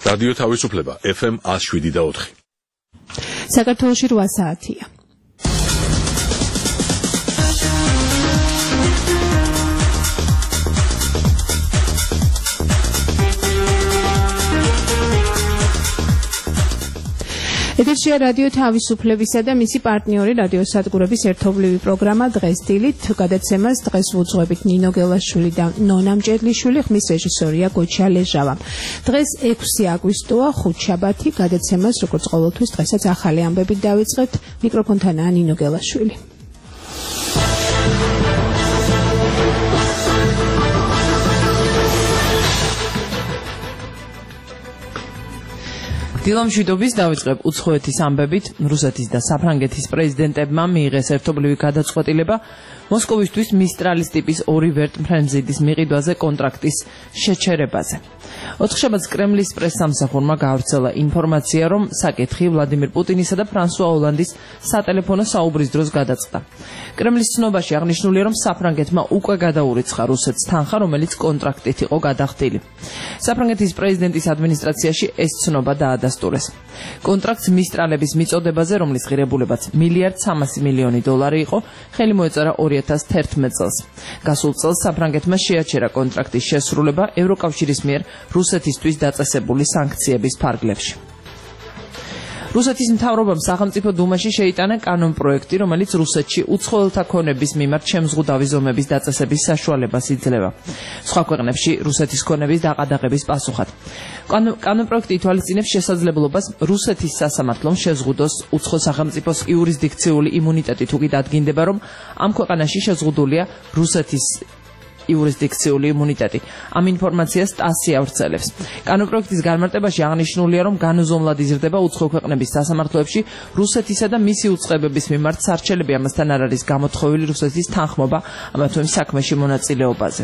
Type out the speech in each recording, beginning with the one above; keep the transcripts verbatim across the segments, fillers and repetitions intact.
რადიო თავისუფლება ეფ ემ one oh seven და four. საქართველოში რვა საათია. ეთერშია რადიო თავისუფლებისა და მისი პარტნიორი რადიო სადგურების ერთობლივი პროგრამა დღეს დილით გადაცემას დღეს ვუძღვებით ნინო გელაშვილი და ნონა მჭედლიშვილი, ხმის რეჟისორია გოჩა ლეჟავა. დღეს ექვსი აგვისტოა, ხუთშაბათი, გადაცემას როგორც ყოველთვის დღესაც ახალი ამბებით დავიწყებთ. მიკროფონთანაა ნინო გელაშვილი. დილამშვიდობის დავიწყებ უცხოეთის ამბებით. რუსეთის და საფრანგეთის პრეზიდენტებმა მიიღეს ერთობლივი გადაწყვეტილება მოსკოვისთვის მისტრალის ტიპის ორი ვერტმფრენზიდის მიყიდვაზე კონტრაქტის შეჩერებაზე. ოთხშაბათს კრემლის პრესსამსახურმა გაავრცელა ინფორმაცია, რომ საკითხი ვლადიმირ პუტინისა და ფრანსუა ოლანდის სატელეფონო საუბრის დროს გადაწყდა. კრემლის ცნობაში აღნიშნულია, რომ საფრანგეთმა უკვე გადაურიცხა რუსეთს თანხა, რომელიც კონტრაქტით იყო გადახდილი. საფრანგეთის პრეზიდენტის ადმინისტრაციაში ეს ცნობა დაადასტურეს. კონტრაქტს მისტრალების მიწოდებაზე, რომლის ღირებულებაც მილიარდ სამასი მილიონი დოლარი იყო, ხელი მოეწერა ორი ათას თერთმეტ წელს. გასულ წელს საფრანგეთმა შეაჩერა კონტრაქტის შესრულება ევროკავშირის მიერ რუსეთისთვის დაწესებული სანქციების ფარგლებში. რუსეთის მთავრობამ სახელმწიფო დუმაში შეიტანა კანონპროექტი, რომელიც რუსეთში უცხოელთა ქონების მიმართ შემზღუდავი ზომების დაწესების საშუალებას იძლევა. სხვა ქვეყნებში რუსეთის ქონების დაყადაღების პასუხად. კანონპროექტი ითვალისწინებს შესაძლებლობას რუსეთის სასამართლომ შეზღუდოს უცხო სახელმწიფოს იურისდიქციული იმუნიტეტი, თუ კი დადგინდება, რომ ამ ქვეყანაში შეზღუდულია რუსეთის იურისდიქციული იმუნიტეტი. ამ ინფორმაციას ტასი ავრცელებს. კანონპროექტის განმარტებაში აღნიშნულია, რომ განუზომლად იზრდება უცხო ქვეყნების სასამართლოებში რუსეთისა და მისი უწყებების მიმართ სარჩელები, ამასთან არ არის გამოთხოვილი რუსეთის თანხმობა ამა თუ იმ საქმეში მონაწილეობაზე.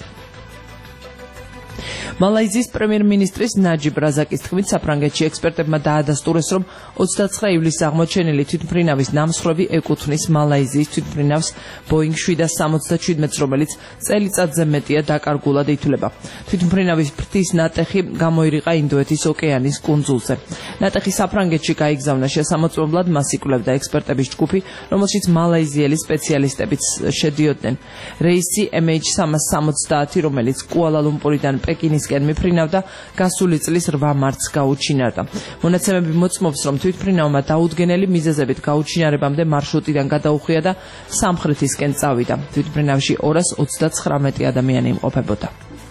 მალაიზიის პრემიერ-მინისტრის ნაჯიბ რაზაკის თქმით, საფრანგეთში ექსპერტებმა დაადასტურეს, რომ ოცდაცხრა ივლისს აღმოჩენილი თვითმფრინავის ნამსხვრევი ეკუთვნის მალაიზიის თვითმფრინავს ბოინგ შვიდას სამოცდაჩვიდმეტს, რომელიც წელიწადზე მეტია დაკარგულად ითვლება. თვითმფრინავის ფრთის ნატეხი გამოირიყა ინდოეთის ოკეანის კუნძულზე. ნატეხი საფრანგეთში გაიგზავნა შესამოწმებლად, მას იკვლევდა ექსპერტების ჯგუფი, რომელშიც მალაიზიელი სპეციალისტებიც შედიოდნენ. რეისი ემ ეიჩ სამას სამოცდაათი, რომელიც კუალა-ლუმპურიდან პეკინის მიფრინავდა, გასული წლის რვა მარტს გაუჩინარდა. მონაცემები მოწმობს, რომ თვითმფრინავმა დაუდგენელი მიზეზებით გაუჩინარებამდე მარშრუტიდან გადაუხვია და სამხრეთისკენ წავიდა. თვითმფრინავში ორას ოცდაცხრამეტი ადამიანი იმყოფებოდა.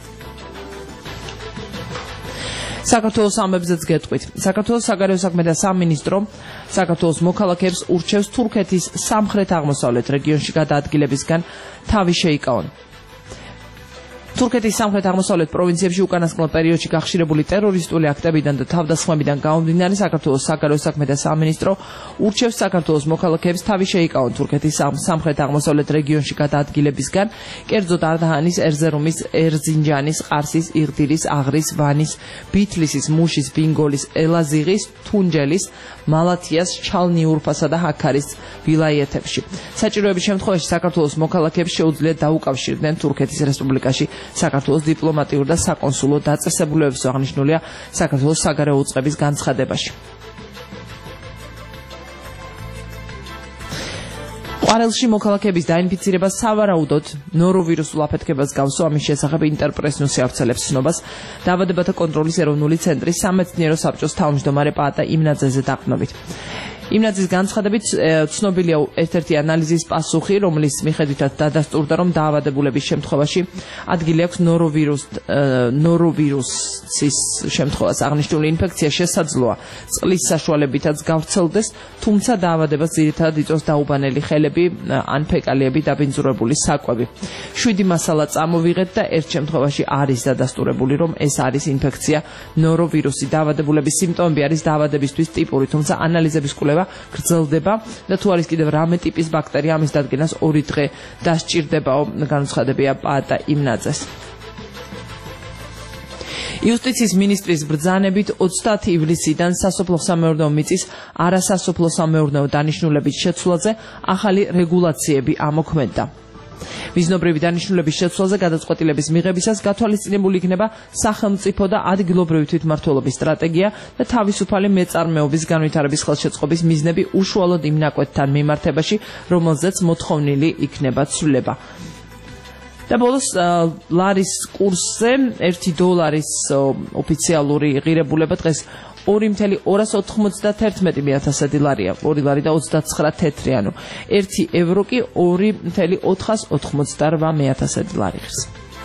საქართველოს ამბებზეც გეტყვით. საქართველოს საგარეო საქმეთა სამინისტრო საქართველოს მოქალაქეებს ურჩევს თურქეთის სამხრეთ-აღმოსავლეთ რეგიონში გადაადგილებისგან თავი შეიკავონ. თურქეთის სამხრეთ-აღმოსავლეთ პროვინციებში უკანასკნელ პერიოდში გახშირებული ტერორისტული აქტებიდან და თავდასხმებიდან გამომდინარე, საქართველოს საგარეო საქმეთა სამინისტრო ურჩევს საქართველოს მოქალაქეებს თავი შეიკავონ თურქეთის სამხრეთ-აღმოსავლეთ რეგიონში გადაადგილებისგან, კერძოდ არდაანის, ერზერუმის, ერზინჯანის, ყარსის, იღდირის, აღრის, ვანის, ბითლისის, მუშის, ბინგოლის, ელაზიღის, თუნჯელის, მალათიას, ჩალნიურფასა და ჰაქარის ვილაიეთებში. საჭიროების შემთხვევაში საქართველოს მოქალაქეებს შეუძლიათ დაუკავშირდნენ თურქეთის რესპუბლიკაში საქართველოს დიპლომატიურ და საკონსულო დაწესებულებებს, აღნიშნულია საქართველოს საგარეო უწყების განცხადებაში. ყვარელში მოქალაქეების დაინფიცირება სავარაუდოდ ნოროვირუსულ აფეთქებას გავსო, ამის შესახებ ინტერპრეს ნიუსი ავრცელებს ცნობას. დაავადებათა კონტროლის ეროვნული ცენტრის სამეცნიერო საბჭოს თავმჯდომარე პაატა იმნაძეზე დაყრდნობით. იმნაძის განცხადებით ცნობილია ერთ-ერთი ანალიზის პასუხი, რომლის მიხედვითაც დადასტურდა, რომ დაავადებულების შემთხვევაში ადგილი აქვს ნოროვირუს ნოროვირუსის შემთხვევას. აღნიშნული ინფექცია შესაძლოა წყლის საშუალებითაც გავრცელდეს, თუმცა დაავადებას ძირითადად იწვევს დაუბანელი ხელები ან ფეკალიები დაბინძურებული საკვები. შვიდი მასალა წამოვიღეთ და ერთ შემთხვევაში არის დადასტურებული, რომ ეს არის ინფექცია ნოროვირუსი. დაავადებულების სიმპტომები არის დაავადებისთვის ტიპური, თუმცა ანალიზების კვლევა გრძელდება და თუ არის კიდევ რამე ტიპის ბაქტერია, ამის დადგენას ორი დღე დასჭირდებაო, განუცხადებია პაატა იმნაძეს. იუსტიციის მინისტრის ბრძანებით ოცდაათი ივლისიდან სასოფლო-სამეურნეო მიწის არასასოფლო-სამეურნეო დანიშნულების შეცვლაზე ახალი რეგულაციები ამოქმედდა. მიზნობრივი დანიშნულების შეცვლაზე გადაწყვეტილების მიღებისას გათვალისწინებული იქნება სახელმწიფო და ადგილობრივი თვითმმართველობის სტრატეგია და თავისუფალი მეწარმეობის განვითარების ხელშეწყობის მიზნები უშუალოდ იმ ნაკვეთთან მიმართებაში, რომელზეც მოთხოვნილი იქნება ცვლილება. და ბოლოს ლარის კურსზე ერთი დოლარის ოფიციალური ღირებულება დღეს ორი ათეული ოთხმოცდაათი მიათასი ლარია, ორი ლარი და ოცდაცხრა თეთრი, ანუ ერთი ევრო კი ორი ათეული ოთხმოცდაოთხი მიათასი ლარი ღირს.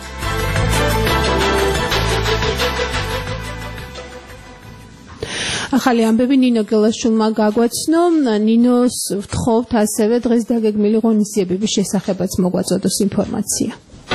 ახალი ამბები ნინო გელაშვილმა გაგვაცნო. ნინოს ვთხოვთ ასევე დღეს დაგეგმილი ღონისძიებების შესახებაც მოგვაწოდოს ინფორმაცია.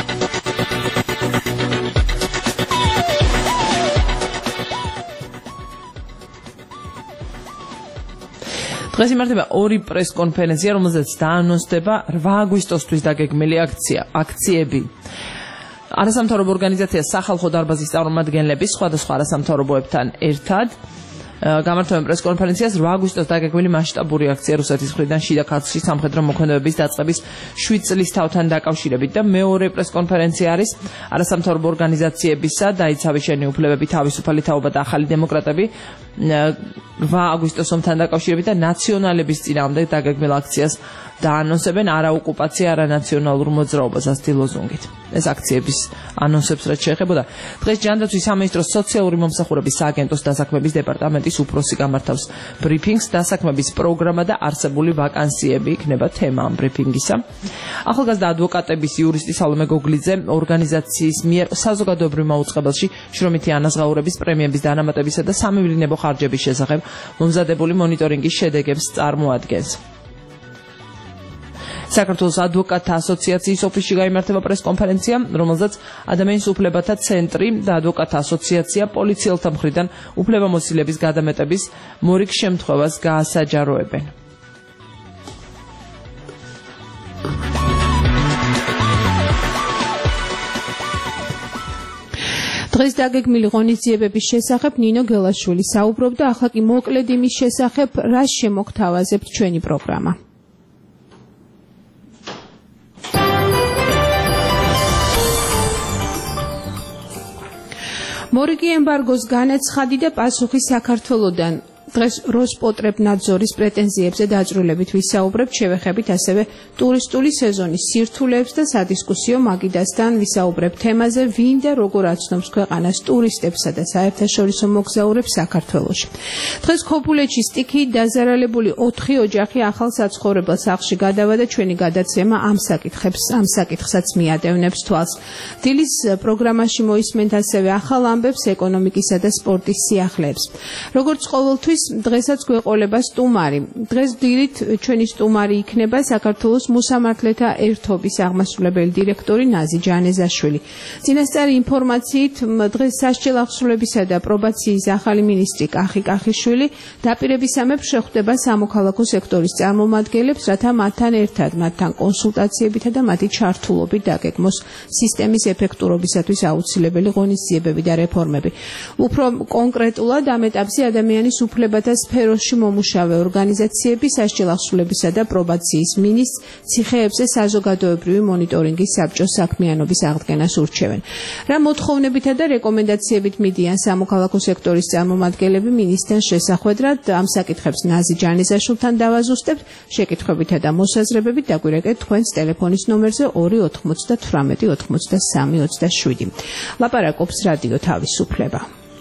დღეს იმართება ორი პრეს-კონფერენცია, რომელზეც დაანონსდება რვა აგვისტოსთვის დაგეგმილი აქცია, აქციები. არასამთავრობო ორგანიზაცია სახალხო დარბაზის წარმომადგენლები სხვადასხვა არასამთავრობოებთან ერთად გამართობენ პრეს-კონფერენციას რვა აგვისტოს დაგეგმილი მასშტაბური აქცია რუსეთის მხრიდან შიდა ქართლში სამხედრო მოქმედებების დაწყების შვიდ წლის თავთან დაკავშირებით და მეორე პრეს-კონფერენცია არის არასამთავრობო ორგანიზაციებისა დაიცავი შენი უფლებები, თავისუფალი თაობა და ახალი დემოკრატები რვა აგვისტოს ომთან დაკავშირებით და ნაციონალების წინააღმდეგ დაგეგმილ აქციას დაანონსებენ არაოკუპაცია, არანაციონალურ მოძრაობას ასეთი ლოზუნგით. ეს აქციების ანონსებს რაც შეეხებოდა. დღეს ჯანდაცვის სამინისტროს სოციალური მომსახურების სააგენტოს დასაქმების დეპარტამენტის უფროსი გამართავს ბრიფინგს, დასაქმების პროგრამა და არსებული ვაკანსიები იქნება თემა ამ ბრიფინგისა. ახალგაზრდა ადვოკატების იურისტი სალომე გოგლიძე ორგანიზაციის მიერ საზოგადოებრივ მაუწყებელში შრომითი ანაზღაურების პრემიების დანამატებისა და სამევლინებო ხარჯების შესახებ მომზადებული მონიტორინგის შედეგებს წარმოადგენს. საქართველოს ადვოკატთა ასოციაციის ოფისში გაიმართება პრეს-კონფერენცია, რომელზეც ადამიანის უფლებათა ცენტრი და ადვოკატთა ასოციაცია პოლიციელთა მხრიდან უფლებამოსილების გადამეტების მორიგ შემთხვევას გაასაჯაროებენ. დღეს დაგეგმილი ღონისძიებების შესახებ ნინო გელაშვილი საუბრობდა, ახლა კი მოკლედ იმის შესახებ, რას შემოგთავაზებთ ჩვენი პროგრამა. მორიგი ემბარგოს განაცხადი და პასუხი საქართველოდან. დღეს როსპოტრებნადზორის პრეტენზიებზე დაჭრილებით ვისაუბრებთ, შევეხებით ასევე ტურისტული სეზონის სირთულეებს და სადისკუსიო მაგიდასთან ვისაუბრებთ თემაზე, ვინ და როგორ აცნობს ქვეყანას ტურისტებსა და საერთაშორისო მოგზაურებს საქართველოში. დღეს ქობულეთში სტიქიით დაზარალებული ოთხი ოჯახი ახალ საცხოვრებელ სახლში გადავა და ჩვენი გადაცემა ამ საკითხებს, ამ საკითხსაც მიადევნებს თვალს. დილის პროგრამაში მოისმენთ ასევე ახალ ამბებს ეკონომიკისა და სპორტის სიახლეებს. როგორც ყოველთვის დღესაც გვეყოლება სტუმარი. დღეს დილით ჩვენი სტუმარი იქნება საქართველოს მოსამართლეთა ერთობის აღმასრულებელი დირექტორი ნაზი ჯანეზაშვილი. წინასწარი ინფორმაციით დღეს სასჯელ აღსრულებისა და პრობაციის ახალი მინისტრი კახი კახიშვილი დაპირებისამებრ შეხვდება სამოქალაქო სექტორის წარმომადგენლებს, რათა მათთან ერთად, მათთან კონსულტაციებითა და მათი ჩართულობით დაგეგმოს სისტემის ეფექტურობისათვის აუცილებელი ღონისძიებები და რეფორმები. უფრო კონკრეტულად ამ ეტაპზე ადამიანის უფლებათა სფეროში მომუშავე ორგანიზაციები სასჯელ აღსრულებისა და პრობაციის მინისტრს ციხეებზე საზოგადოებრივი მონიტორინგის საბჭოს საქმიანობის აღდგენას ურჩევენ. რა მოთხოვნებითა და რეკომენდაციებით მიდიან სამოქალაქო სექტორის წარმომადგენლები მინისტრთან შესახვედრად, ამ საკითხებს ნაზი ჯანეზაშვილთან დავაზუსტებთ, შეკითხვებითა და მოსაზრებებით დაგვირეკეთ თქვენს ტელეფონის ნომერზე ორი ოთხმოცდათვრამეტი ოთხმოცდასამი ოცდაშვიდი. ლაპარაკობს რადიო თავისუფლება.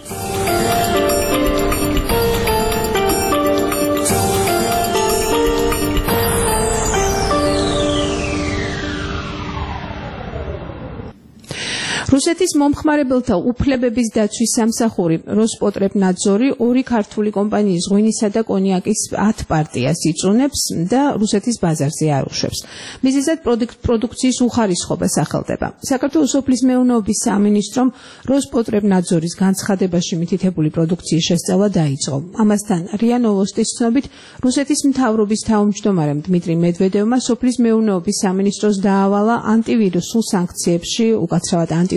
რუსეთის მომხმარებელთა უფლებების დაცვის სამსახური როსპოტრებნადზორი ორი ქართული კომპანიის ღვინისა და კონიაკის ათ პარტიას იწუნებს და რუსეთის ბაზარზე არუშვებს. მიზეზად პროდუქციის უხარისხობა სახელდება. საქართველოს სოფლის მეურნეობის სამინისტრომ როსპოტრებნადზორის განცხადებაში მითითებული პროდუქციის შესწავლა დაიწყო. ამასთან რია ნოვოსტის ცნობით რუსეთის მთავრობის თავმჯდომარემ დმიტრი მედვედევმა სოფლის მეურნეობის სამინისტროს დაავალა ანტივირუსულ სანქციებში, უკაცრავად ანტირუსულ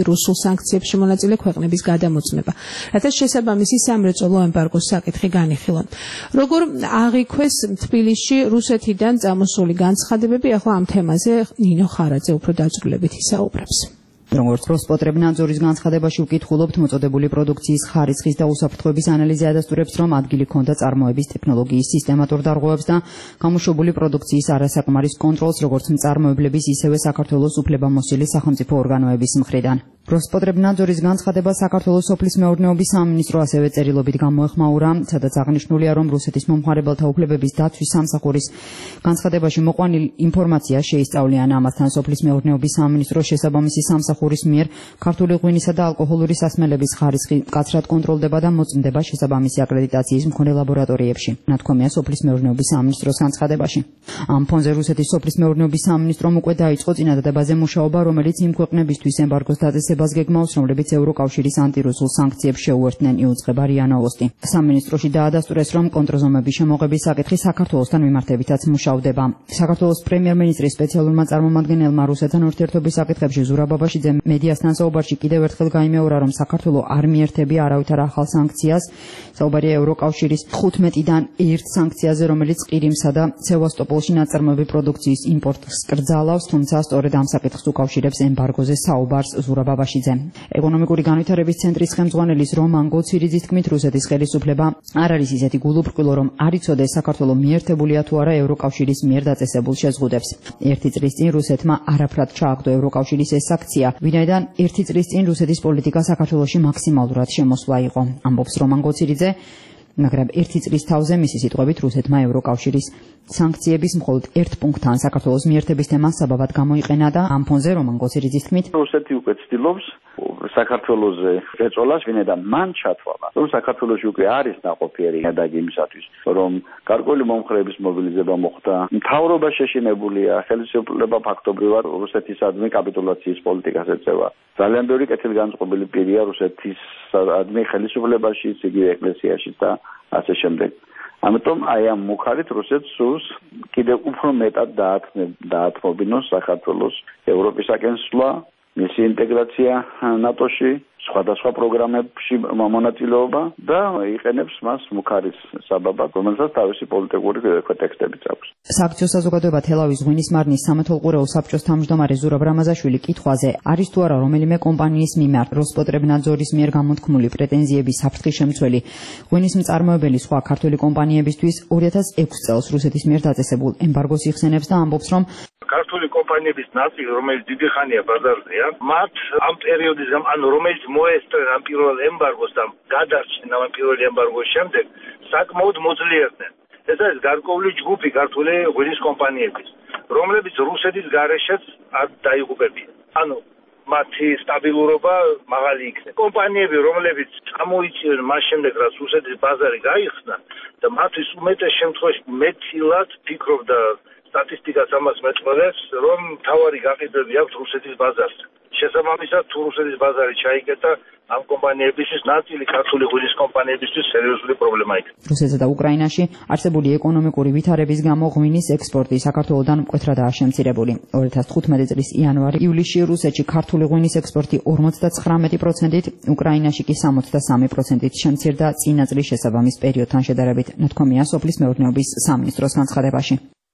რუსულ სანქციებში მონაწილე ქვეყნების გადამოწმება, რათა შესაბამისი სამრეწველო ემბარგოს საკითხი განიხილონ. Როგორ აღიქვეს თბილისში რუსეთიდან წამოსული განცხადებები, ახლა ამ თემაზე ნინო ხარაძე უფრო დაწვრილებით ისაუბრებს. Როგორც როსპოტრებნადზორის განცხადებაში ვკითხულობთ, მოწოდებული პროდუქციის ხარისხის და უსაფრთხოების ანალიზი ადასტურებს, რომ ადგილი ჰქონდა წარმოების ტექნოლოგიის სისტემატურ დარღვევებს და გამოშვებული პროდუქციის არასაკმარის კონტროლს, როგორც მწარმოებლების, ისევე საქართველოს უფლებამოსილი სახელმწიფო ორგანოების მხრიდან. როსპოტრებნადზორის განცხადება საქართველოს სოფლის მეურნეობის სამინისტრო ასევე წერილობით გამოეხმაურა, სადაც აღნიშნულია, რომ რუსეთის მომხმარებელთა უფლებების დაცვის სამსახურის განცხადებაში მოყვანილ ინფორმაცია შეისწავლიან ამასთან სოფლის მეურნეობის სამინისტროს შესაბამისი სამსახურის მიერ ქართული ღვინისა და ალკოჰოლური სასმელების ხარისხი მკაცრად კონტროლდება და მოწმდება შესაბამისი აკრედიტაციის მქონე ლაბორატორიებში. ნათქვამია სოფლის მეურნეობის სამინისტროს განცხადებაში. ამ ფონზე რუსეთის სოფლის მეურნეობის სამინისტრომ უკვე დაიწყო წინადადებაზე მუშაობა, რომელიც იმ ქვეყნებისთვის ემბარგოს დაწესებას გეგმავს, რომლებიც ევროკავშირის ანტირუსულ სანქციებს შეუერთდნენ, იუწყება რია ნოვოსტი. სამინისტროში დაადასტურეს, რომ კონტრზომების შემოღების საკითხი საქართველოსთან მიმართებითაც მუშავდება. საქართველოს პრემიერ-მინისტრის სპეციალურმა წარმომადგენელმა რუსეთთან ურთიერთობის საკითხებში ზურაბ ბაბაშიძემ მედიასთან საუბარში კიდევ ერთხელ გაიმეორა, რომ საქართველო არ მიერთებია არავითარ ახალ სანქციას. საუბარია ევროკავშირის თხუთმეტიდან ერთ სანქციაზე, რომელიც ყირიმსა და სევასტოპოლში ნაწარმოები პროდუქციის იმპორტს კრძალავს, თუმცა სწორედ ამ საკითხს უკავშირებს ემბარგოზე საუბარს ზურაბ ბაბაშიძე. ეკონომიკური განვითარების ცენტრის ხელმძღვანელის რომან გოცირიძის თქმით, რუსეთის ხელისუფლება არ არის ისეთი გულუბრყვილო, რომ არ იცოდეს საქართველო მიერთებულია თუ არა ევროკავშირის მიერ დაწესებულ შეზღუდვებს. ერთი წლის წინ რუსეთმა არაფრად ჩააგდო ევროკავშირის ეს აქცია, ვინაიდან ერთი წლის წინ რუსეთის პოლიტიკა საქართველოში მაქსიმალურად შემოსვლა იყო. ამბობს რომან გოცირიძე, მაგრამ ერთი წლის თავზე მისი სიტყვებით რუსეთმა ევროკავშირის სანქციების მხოლოდ ერთ პუნქტთან საქართველოს მიერთების თემა საბაბად გამოიყენა და ამ ფონზე რომან გოცირიძის თქმით, რუსეთი უკვე ცდილობს საქართველოზე ეწოლას, ვინაიდან მან ჩათვალა, რომ საქართველოში უკვე არის ნაყოფიერი ნიადაგი იმისათვის, რომ გარკვეული მომხრეების მობილიზება მოხდა, მთავრობა შეშინებულია, ხელისუფლება ფაქტობრივად რუსეთისადმი კაპიტულაციის პოლიტიკას ეწევა. ძალიან ბევრი კეთილგანწყობილი პირია რუსეთისადმი ხელისუფლებაში, იგივე ეკლესიაში და ასე შემდეგ. ამიტომ აი ამ მუხარით რუსეთს სურს კიდევ უფრო მეტად დაათმობინოს საქართველოს ევროპისაკენ სვლა, მისი ინტეგრაცია ნატოში, სხვადასხვა პროგრამებში მონაწილეობა და იყენებს მას მუხარის საბაბად, რომელსაც თავისი პოლიტიკური კონტექსტებიც აქვს. სააქციო საზოგადოება თელავის ღვინის მარნის სამეთვალყურეო საბჭოს თავმჯდომარე ზურაბ რამაზაშვილი კითხვაზე, არის თუ არა რომელიმე კომპანიის მიმართ როსპოტრებნადზორის მიერ გამოთქმული პრეტენზიების საფრთხის შემცველი ღვინის მწარმოებელი სხვა ქართული კომპანიებისთვის ორი ათას ექვსი წელს რუსეთის მიერ დაწესებულ ემბარგოს იხსენებს და ამბობს, რომ ქართული კომპანიების ნაწილი, რომელიც დიდი ხანია ბაზარზეა, მათ ამ პერიოდის გამ, ანუ რომელიც მოესწრენ ამ პირველ ემბარგოს და გადარჩნენ ამ პირველ ემბარგოს შემდეგ, საკმაოდ მოძლიერდნენ. ეს არის გარკვეული ჯგუფი ქართული ღვინის კომპანიების, რომლებიც რუსეთის გარეშეც არ დაიღუპებიან. ანუ მათი სტაბილურობა მაღალი იქნება. კომპანიები, რომლებიც წამოიწინენ მას შემდეგ, რაც რუსეთის ბაზარი გაიხსნა და მათთვის უმეტეს შემთხვევაში მეტილად ფიქრობდა სტატისტიკას ამას მეტყველებს, რომ თავარი გაყიდვები აქვს რუსეთის ბაზარზე. შესაბამისად, თუ რუსეთის ბაზარი ჩაიკეტა, ამ კომპანიებისთვის ნაწილი ქართული ღვინის კომპანიებისთვის სერიოზული პრობლემა იქნება. რუსეთსა და უკრაინაში არსებული ეკონომიკური ვითარების გამო ღვინის ექსპორტი საქართველოდან მკვეთრადაა შემცირებული. ორი ათას თხუთმეტი წლის იანვარი-ივლისში რუსეთში ქართული ღვინის ექსპორტი ორმოცდათხრამეტი პროცენტით, უკრაინაში კი სამოცდასამი პროცენტით შემცირდა წინა წლის შესაბამის პერიოდთან შედარებით, ნათქვამია სოფლის მეურნეობის სამინისტროს განცხადებაში.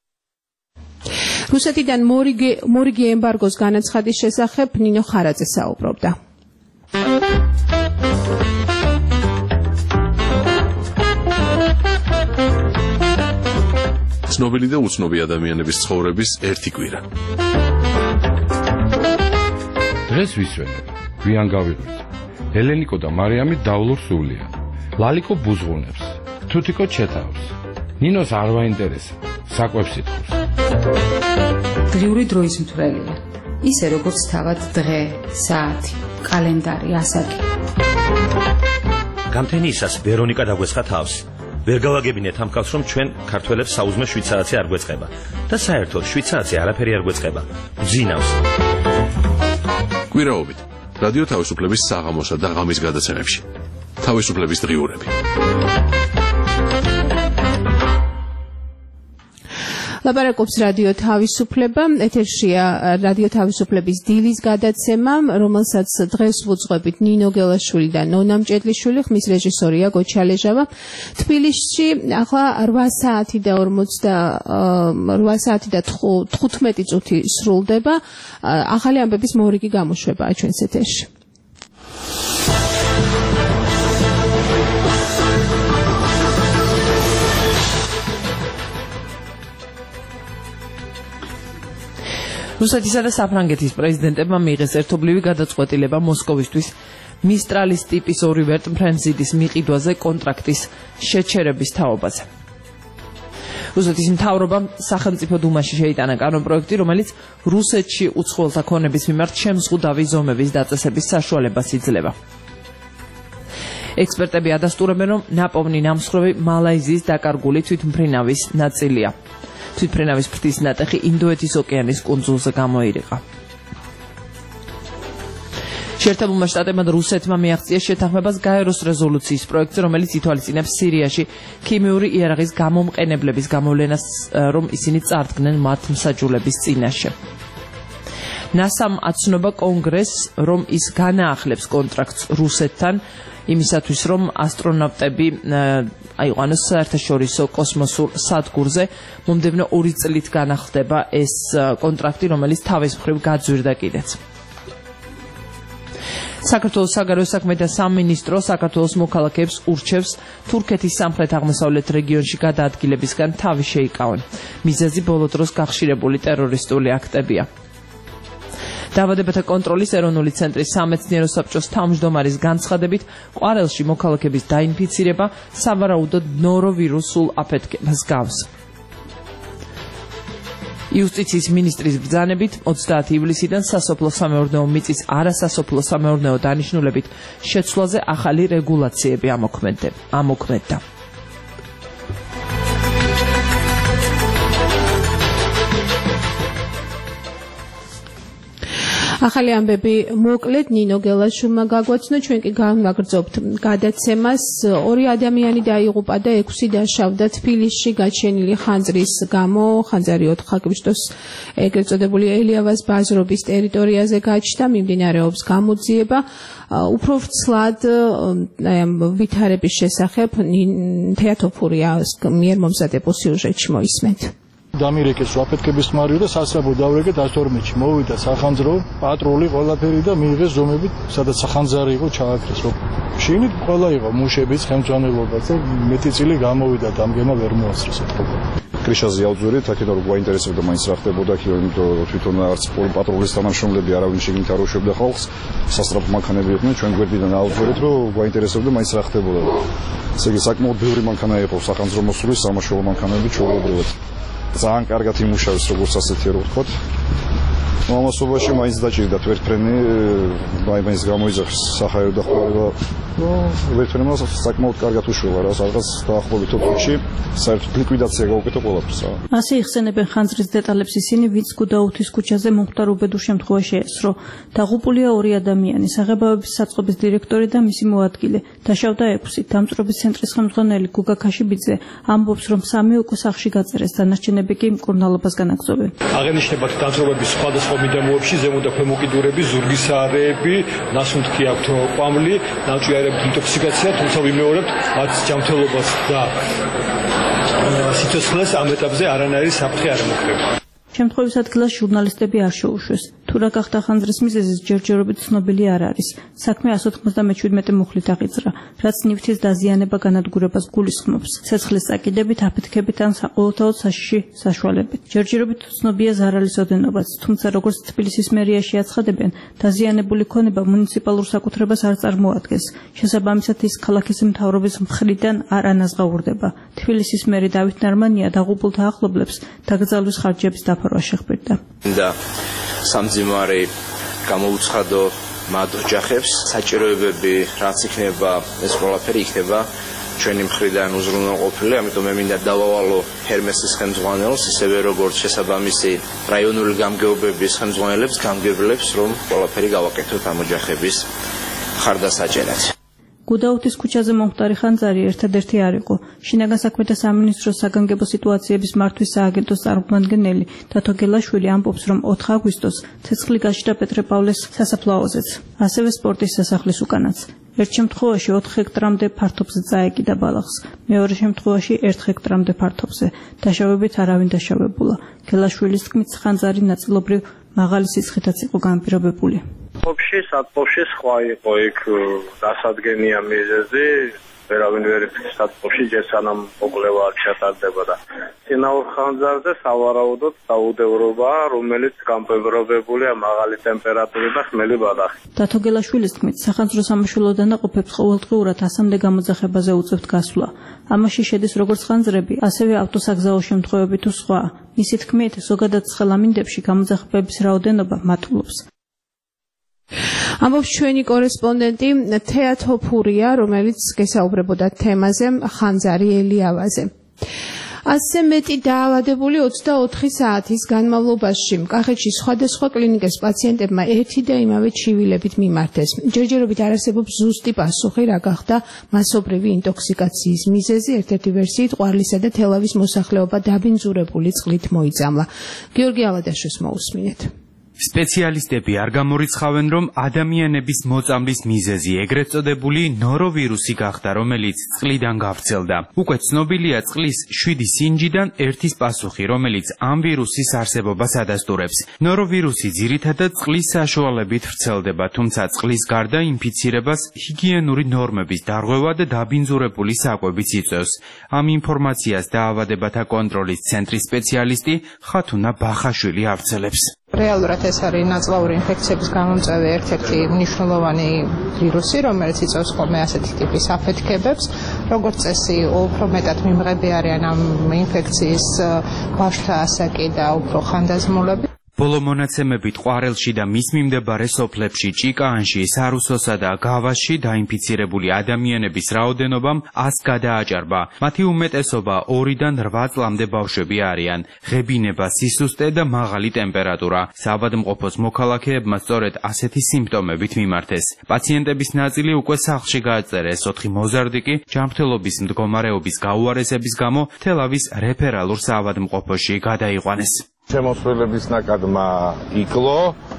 რუსეთიდან მორიგი მორიგი ემბარგოს განაცხადის შესახებ ნინო ხარაძე საუბრობდა. ცნობილი და უცნობი ადამიანების ცხოვრების ერთი კვირა. დღეს ვისვენებ, გვიან გავიღვიძ. ელენიკო და მარიამი დავლურ სულიან. ლალიკო ბუზღუნებს, თუთიკო ჩეთავს. ნინოს არ ვაინტერესებს, საკვებს ითხოვს. დღიური დროის მთვრელია. ისე როგორც თავად დღე, საათი, კალენდარი, ასაკი. გამთენიისას ვერონიკა დაგვესხა თავს. ვერ გავაგებინეთ ამ კაცს, რომ ჩვენ ქართველებს საუზმე შვიცარაცი არ გვეწყება და საერთოდ შვიცარაცი არაფერი არ გვეწყება. ძინავს. კვირაობით რადიო თავისუფლების საღამოსა და ღამის გადაცემებში. თავისუფლების დღიურები. ლაპარაკობს რადიო თავისუფლება, ეთერშია რადიო თავისუფლების დილის გადაცემა, რომელსაც დღეს ვუძღვებით ნინო გელაშვილი და ნონა მჭედლიშვილი, ხმის რეჟისორია გოჩალეჟავა. თბილისში ახლა რვა საათი და რვა საათი და თხუთმეტი წუთი სრულდება. ახალი ამბების მორიგი გამოშვებაა ჩვენს ეთერში. რუსეთისა და საფრანგეთის პრეზიდენტებმა მიიღეს ერთობლივი გადაწყვეტილება მოსკოვისთვის მისტრალის ტიპის ორი ვერტმფრენზიდის მიყიდვაზე კონტრაქტის შეჩერების თაობაზე. რუსეთის მთავრობამ სახელმწიფო დუმაში შეიტანა კანონპროექტი, რომელიც რუსეთში უცხოელთა ქონების მიმართ შემზღუდავი ზომების დაწესების საშუალებას იძლევა. ექსპერტები ადასტურებენ, რომ ნაპოვნი ნამსხვრევი მალაიზიის დაკარგული თვითმფრინავის ნაწილია. თვითმფრინავის ფრთის ნატეხი ინდოეთის ოკეანის კუნძულზე გამოირიყა. შეერთებულმა შტატებმა და რუსეთმა მიაღწია შეთანხმებას გაეროს რეზოლუციის პროექტზე, რომელიც ითვალისწინებს სირიაში ქიმიური იარაღის გამომყენებლების გამოვლენას, რომ ისინი წარდგნენ მათ მსაჯულების წინაშე. ნასამ აცნობა კონგრესს, რომ ის განაახლებს კონტრაქტს რუსეთთან, იმისათვის, რომ ასტრონავტები აიყვანოს საერთაშორისო კოსმოსურ სადგურზე. მომდევნო ორი წლით განახლდება ეს კონტრაქტი, რომელიც თავის მხრივ გაძვირდა კიდეც. საქართველოს საგარეო საქმეთა სამინისტრო საქართველოს მოქალაქეებს ურჩევს თურქეთის სამხრეთ-აღმოსავლეთ რეგიონში გადაადგილებისგან თავი შეიკავონ. მიზეზი ბოლო დროს გახშირებული ტერორისტული აქტებია. დაავადებათა კონტროლის ეროვნული ცენტრის სამეცნიერო საბჭოს თავმჯდომარის განცხადებით, ყვარელში მოქალაქების დაინფიცირება სავარაუდოდ ნოროვირუსულ აფეთქებას გავს. იუსტიციის მინისტრის ბრძანებით ოცდაათი ივლისიდან სასოფლო-სამეურნეო მიწის არასასოფლო სამეურნეო დანიშნულებით შეცვლაზე ახალი რეგულაციები ამოქმედდა. ახალი ამბები მოკლედ ნინო გელაშვილმა გაგვაცნო, ჩვენ კი განვაგრძობთ გადაცემას. ორი ადამიანი დაიღუპა და ექვსი დაშავდა თბილისში გაჩენილი ხანძრის გამო. ხანძარი ოთხ აგვისტოს ეგრეთ წოდებული ელიავას ბაზრობის ტერიტორიაზე გაჩნდა, მიმდინარეობს გამოძიება. უფრო ვრცლად ვითარების შესახებ თეატოფურიას მიერ მომზადებულ სიუჟეტში მოისმენთ. დამირეკეს აფეთქების ხმარი და სასაბო დავრეკეთ ათი თორმეტში მოვიდა სახანძრო პატრული ყველაფერი და მიიღეს ზომებით, სადაც სახანძარი იყო ჩააქრეს. შინით ყველა იყო მუშების ხელმძღვანელობაც და მეტი წილი გამოვიდა დამგენა ვერ მოასწრეს ეთქობა. კრიშაზე ავძვირეთ, აქედან რო გვაინტერესებდა მაინც რა ხდებოდა აქ, იმიტომ რომ თვითონ არც პატრულის თანამშრომლები არავინ შეგინით არ უშვებდა ხალხს, სასწრაფო მანქანები იყვნენ, ჩვენ გვერდიდან ავძვირეთ, რომ გვაინტერესებდა მაინც რა ხდებოდა. ესე იგი საკმაოდ ბევრი მანქანა იყო სახანძრო მოსული, სამაშველო მანქანები ჩვეულებრივად. ძალიან კარგად იმუშავეს, როგორც ასეთი რო ვთქვათ. მომასობაში მაინც დაჭირდა თვერფრენი, მაინც გამოიძახეს საჰაერო დახმარება. ნუ ვერტფრენმა საკმაოდ კარგად უშველა რა, სადღაც დაახლოებით ოთხ წუთში საერთოდ ლიკვიდაცია გაუკეთა ყველაფერს. ასე იხსენებენ ხანძრის დეტალებს ისინი, ვინც გუდაუთის ქუჩაზე მომხდარ უბედურ შემთხვევაში შეესრო. დაღუპულია ორი ადამიანი, საღებავების საწყობის დირექტორი და მისი მოადგილე. დაშავდა ექვსი. დამწვრობის ცენტრის ხელმძღვანელი გუგა ქაშიბიძე ამბობს, რომ სამი უკვე სახლში გაწერეს, დანარჩენები კი მკურნალობას განაგზობენ. აღენიშნებათ დამწვრობების სხვადასხვა მიდამოებში ზემო და ქვემო კიდურები, ზურგისარეები, ნასუნთქი აქვთ ყვამლი, ნაჭიარებით ინტოქსიკაცია, თუმცა ვიმეორებთ მათ ჯანმრთელობას და სიცოცხლეს ამ ეტაპზე არანაირი საფრთხე არ მოხდება. შემთხვევის ადგილას ჟურნალისტები არ შეუშვეს. თუ რა გახდა ხანძრის მიზეზი ჯერჯერობით ცნობილი არ არის. საქმე εκατს ოცდამეჩვიდმეტი მუხლით აღიძრა, რაც ნივთის დაზიანება განადგურებას გულისხმობს. ცეცხლის საკიდებით, აფეთქებით ან საყოველთაოდ საშიში საშუალებით. ჯერჯერობით ცნობია ზარალის ოდენობაც, თუმცა როგორც თბილისის მერიაში აცხადებენ, დაზიანებული ქონება მუნიციპალურ საკუთრებას არ წარმოადგენს. შესაბამისად ის ქალაქის მთავრობის მხრიდან არ ანაზღაურდება. თბილისის მერი დავით ნარმანია დაღუპულთა ახლობლებს დაკრძალვის ხარჯების დაფარვა შეხვდა. და სამძიმარი გამოუცხადო მათ ოჯახებს, საჭიროებები რაც იქნება, ეს ყველაფერი იქნება ჩვენი მხრიდან უზრუნველყოფილი, ამიტომ მე მინდა დავავალო ჰერმესის ხელმძღვანელს, ისევე როგორც შესაბამისი რაიონული გამგეობების ხელმძღვანელებს, გამგებლებს, რომ ყველაფერი გავაკეთოთ ამ ოჯახების ხარდასაჭერად. გუდაუთის ქუჩაზე მომხდარი ხანძარი ერთადერთი არ იყო. შინაგან საქმეთა სამინისტროს საგანგებო სიტუაციების მართვის სააგენტოს წარმომადგენელი დათო გელაშვილი ამბობს, რომ ოთხ აგვისტოს ცეცხლი გაჩნდა პეტრე-პავლეს სასაფლაოზეც, ასევე სპორტის სასახლის უკანაც. ერთ შემთხვევაში ოთხ ჰექტრამდე ფართობზე წაეკიდა ბალახს, მეორე შემთხვევაში ერთ ჰექტრამდე ფართობზე. დაშავებით არავინ დაშავებულა. გელაშვილის თქმით, ხანძარი ნაწილობრივ მაღალი სიცხითაც იყო განპირობებული. ხობში, სათბობში სხვა იყო იქ დასადგენია მიზეზი, ვერავინ ვერ იფიქრებს სათბობში ჯერ სანამ მოკვლევა არ ჩატარდებოდა. წინაურ ხანძარზე სავარაუდოდ დაუდევრობაა, რომელიც განპირობებულია მაღალი ტემპერატურით და ხმელი ბადახით. დათო გელაშვილის თქმით, სახანძრო სამაშველო დანაყოფებს ყოველდღიურად ასამდე გამოძახებაზე უწევთ გასვლა. ამაში შედის როგორც ხანძრები, ასევე ავტოსაგზაო შემთხვევები თუ სხვა. მისი თქმით, ზოგადად ცხელ ამინდებში გამოძახებების რაოდენობა მატულობს. ამბობს ჩვენი კორესპონდენტი თეათო ფურია, რომელიც გესაუბრებოდა თემაზე ხანძარი ელიავაზე. ასზე მეტი დაავადებული ოცდაოთხი საათის განმავლობაში კახეთში სხვადასხვა კლინიკის პაციენტებმა ერთი და იმავე ჩივილებით მიმართეს. ჯერჯერობით არ არსებობს ზუსტი პასუხი, რა გახდა მასობრივი ინტოქსიკაციის მიზეზი. ერთ-ერთი ვერსიით ყვარლისა და თელავის მოსახლეობა დაბინძურებული წყლით მოიძამლა. გიორგი ალადაშვილს მოусმინეთ. სპეციალისტები არ გამორიცხავენ, რომ ადამიანების მოწამვლის მიზეზი ეგრეთ წოდებული ნოროვირუსი გახდა, რომელიც წყლიდან გავრცელდა. უკვე ცნობილია წყლის შვიდი სინჯიდან ერთის პასუხი, რომელიც ამ ვირუსის არსებობას ადასტურებს. ნოროვირუსი ძირითადად წყლის საშუალებით ვრცელდება, თუმცა წყლის გარდა ინფიცირებას ჰიგიენური ნორმების დარღვევა და დაბინძურებული საკვებიც იწვევს. ამ ინფორმაციას დაავადებათა კონტროლის ცენტრის სპეციალისტი ხათუნა ბახაშვილი ავრცელებს. რეალურად ეს არის ნაწლავური ინფექციების გამომწვევი ერთ-ერთი მნიშვნელოვანი ვირუსი, რომელიც იწვევს ხოლმე ასეთი ტიპის აფეთქებებს. როგორც წესი, უფრო მეტად მიმღები არიან ამ ინფექციის ვაშთა ასაკი და უფრო ხანდაზმულები. ბოლო მონაცემებით ყვარელში და მის მიმდებარე სოფლებში, ჭიკაანში, სარუსოსა და გავასში დაინფიცირებული ადამიანების რაოდენობამ ას გადააჭარბა. მათი უმეტესობა ორიდან რვა წლამდე ბავშვები არიან. ღებინება, სისუსტე და მაღალი ტემპერატურა. საავადმყოფოს მოქალაქეებმა სწორედ ასეთი სიმპტომებით მიმართეს. პაციენტების ნაწილი უკვე სახლში გააწერეს, ოთხი მოზარდი კი ჯანმრთელობის მდგომარეობის გაუარესების გამო თელავის რეფერალურ საავადმყოფოში გადაიყვანეს. შემოსვლელების ნაკადმა იკლო,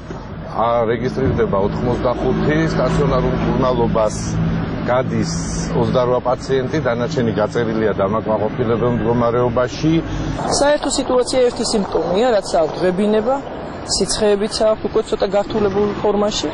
რეგისტრირდება ოთხმოცდახუთი, სტაციონარულ მკურნალობას გადის ოცდარვა პაციენტი, დანარჩენი გაწერილია დამაკმაყოფილებელ მდგომარეობაში. საერთო სიტუაცია ერთი სიმპტომია, რაც აქვს ღებინება, სიცხეებიც აქვს უკვე ცოტა გართულებულ ფორმაში.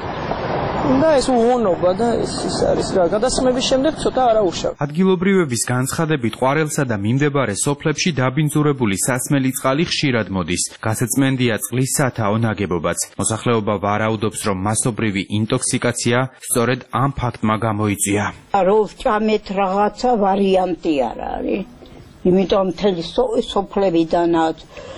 და ეს უღონობა და ეს ის არის რა გადასხმების შემდეგ ცოტა არაუშავ. ადგილობრივების განცხადებით ყვარელსა და მიმდებარე სოფლებში დაბინძურებული სასმელი წყალი ხშირად მოდის. გასაწმენდია წყლის სათაო ნაგებობაც. მოსახლეობა ვარაუდობს, რომ მასობრივი ინტოქსიკაცია სწორედ ამ ფაქტმა გამოიწვია. რო ვჭამეთ რაღაცა ვარიანტი არ არის. იმიტომ მთელი სოფლებიდანაც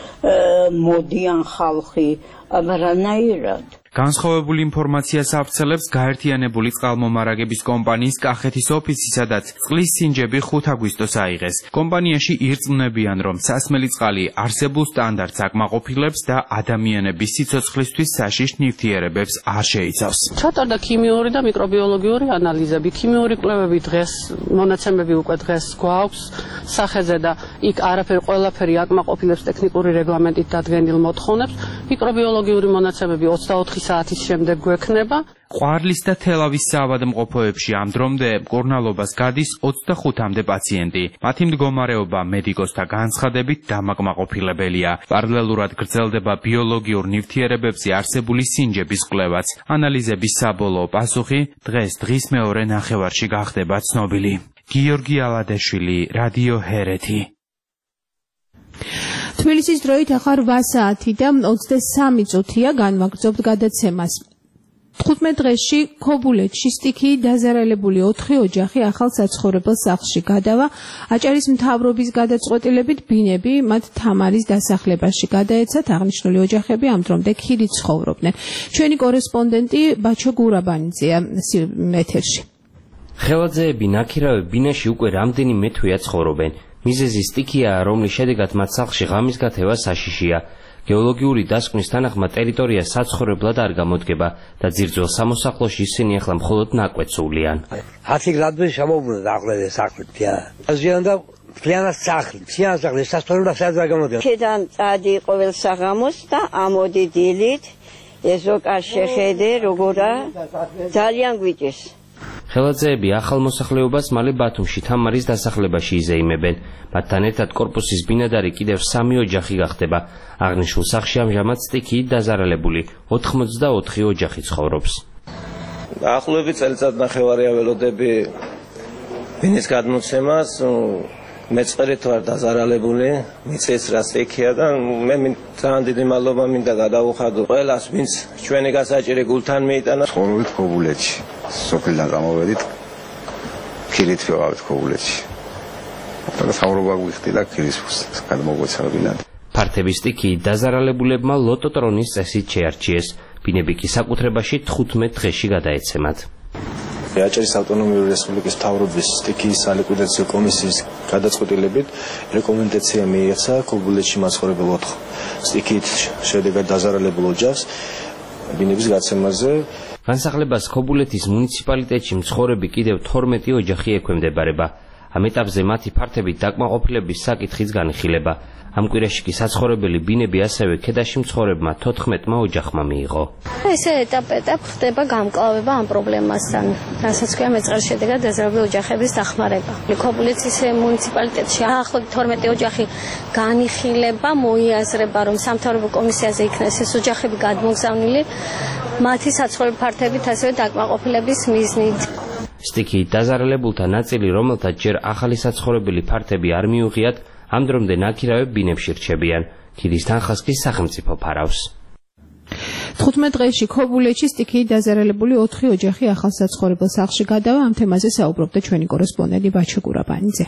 მოდიან ხალხი, ამარანაირად. განსხვავებული ინფორმაციას ავრცელებს გაერთიანებული წყალმომარაგების კომპანიის კახეთის ოფისი, სადაც წყლის სინჯები ხუთ აგვისტოს აიღეს. კომპანიაში ირწმუნებიან, რომ სასმელი წყალი არსებულ სტანდარტს აკმაყოფილებს და ადამიანების სიცოცხლისთვის საშიშ ნივთიერებებს არ შეიცავს. ჩატარდა ქიმიური და მიკრობიოლოგიური ანალიზები. ქიმიური კვლევები დღეს, მონაცემები უკვე დღეს გვაქვს სახეზე და იქ არაფერი ყველაფერი აკმაყოფილებს ტექნიკური რეგლამენტით დადგენილ მოთხოვნებს. მიკრობიოლოგიური მონაცემები ოცდაოთხი საათის შემდეგ გვექნება. ყვარლის და თელავის საავადმყოფოებში ამ დრომდე მკურნალობას გადის ოცდახუთამდე პაციენტი. მათი მდგომარეობა მედიკოსთა განცხადებით დამაკმაყოფილებელია. პარალელურად გრძელდება ბიოლოგიურ ნივთიერებებზე არსებული სინჯების კვლევაც. ანალიზების საბოლოო პასუხი დღეს დღის მეორე ნახევარში გახდება ცნობილი. გიორგი ალადაშვილი, რადიო ჰერეთი. თბილისის დროით ახლა რვა საათი და ოცდასამი წუთია განვაგრძობთ გადაცემას. თხუთმეტ დღეში ქობულეთში სტიქიით დაზარალებული ოთხი ოჯახი ახალ საცხოვრებელ სახლში გადავა. აჭარის მთავრობის გადაწყვეტილებით ბინები მათ თამარის დასახლებაში გადაეცათ. აღნიშნული ოჯახები ამ დრომდე ქირით ცხოვრობდნენ. ჩვენი კორესპონდენტი ბაჩო გურაბანიძეა ეთერში. ხელაძეები ნაქირავები ბინაში უკვე რამდენიმე თვეა ცხოვრობენ. მიზეზი სტიქიაა, რომლის შედეგად მათ სახლში ღამის გათევა საშიშია. გეოლოგიური დასკვნის თანახმად ტერიტორია საცხოვრებლად არ გამოდგება და ძირძველ სამოსახლოში ისინი ახლა მხოლოდ ნაკვეთსულიან. ათი გრადუსი შემოუბრუნდა ახლე სახლია. აზიანდა ფლიანას სახლი, ფლიანას სახლი სასწორებლად სადაც არ გამოდგება. ქედან წადი ყოველ საღამოს და ამოდი დილით ეზოკარ შეხედე როგორა ძალიან გვიჭეს. ხელაძეები ახალ მოსახლეობას მალე ბათუმში თამარის დასახლებაში იზეიმებენ. მათთან ერთად კორპუსის ბინადარი კიდევ სამი ოჯახი გახდება. აღნიშნულ სახლში ამჟამად სტიქიით დაზარალებული ოთხმოცდაოთხი ოჯახი ცხოვრობს. ახლობლივ წელიწად ნახევარია ველოდები ბინის გადმოცემას. მეწყერით ვარ დაზარალებული, მიწის რა სტიქია და მე ძალიან დიდი მადლობა მინდა გადავუხადო ყველას, ვინც ჩვენი გასაჭირი გულთან მიიტანა. ცხოვრობთ ქობულეთში. სოფელიდან გამოვედით, ქირით ვიყავით ქობულეთში. და სამრობა გვიხდიდა ქირის გადმოგვეცავებინათ. ფართების სტიქიით დაზარალებულებმა ლოტოტრონის წესით შეარჩიეს. ბინები კი საკუთრებაში თხუთმეტ დღეში გადაეცემათ. აჭარის ავტონომიური რესპუბლიკის მთავრობის სტიქიის სალიკვიდაციო კომისიის გადაწყვეტილებით რეკომენდაცია მიიღცა ქობულეთში მაცხოვრებელ ოთხ სტიქიით შედეგად დაზარალებულ ოჯახს ბინების გაცემაზე. განსახლებას ქობულეთის მუნიციპალიტეტში მცხოვრები კიდევ თორმეტი ოჯახი ექვემდებარება. ამ ეტაპზე მათი ფართებით დაკმაყოფილების საკითხიც განიხილება. ამ კვირაში კი საცხოვრებელი ბინები ასევე ქედაში მცხოვრებმა თოთხმეტმა ოჯახმა მიიღო. ესე ეტაპ-ეტაპ ხდება გამკლავება ამ პრობლემასთან, რასაც ქვია მეწყერის შედეგად დაზარალებული ოჯახების დახმარება. ქობულეთის მუნიციპალიტეტში ახლობით თორმეტი ოჯახი განიხილება, მოიაზრება, რომ სამთავრობო კომისიაზე იქნეს ეს ოჯახები გადმოგზავნილი, მათი საცხოვრებელი ფართებით ასევე დაკმაყოფილების მიზნით. სტიქიით დაზარალებულთა ნაწილი, რომელთაც ჯერ ახალი საცხოვრებელი ფართები არ მიუღიათ, ამ დრომდე ნაქირავებ ბინებში რჩებიან. ქიდის თანხას კი სახელმწიფო ფარავს. თხუთმეტ დღეში ქობულეთში სტიქიით დაზარალებული ოთხი ოჯახი ახალ საცხოვრებელ სახლში გადავა. ამ თემაზე საუბრობდა ჩვენი კორესპონდენტი ბაჩა გურაბანიძე.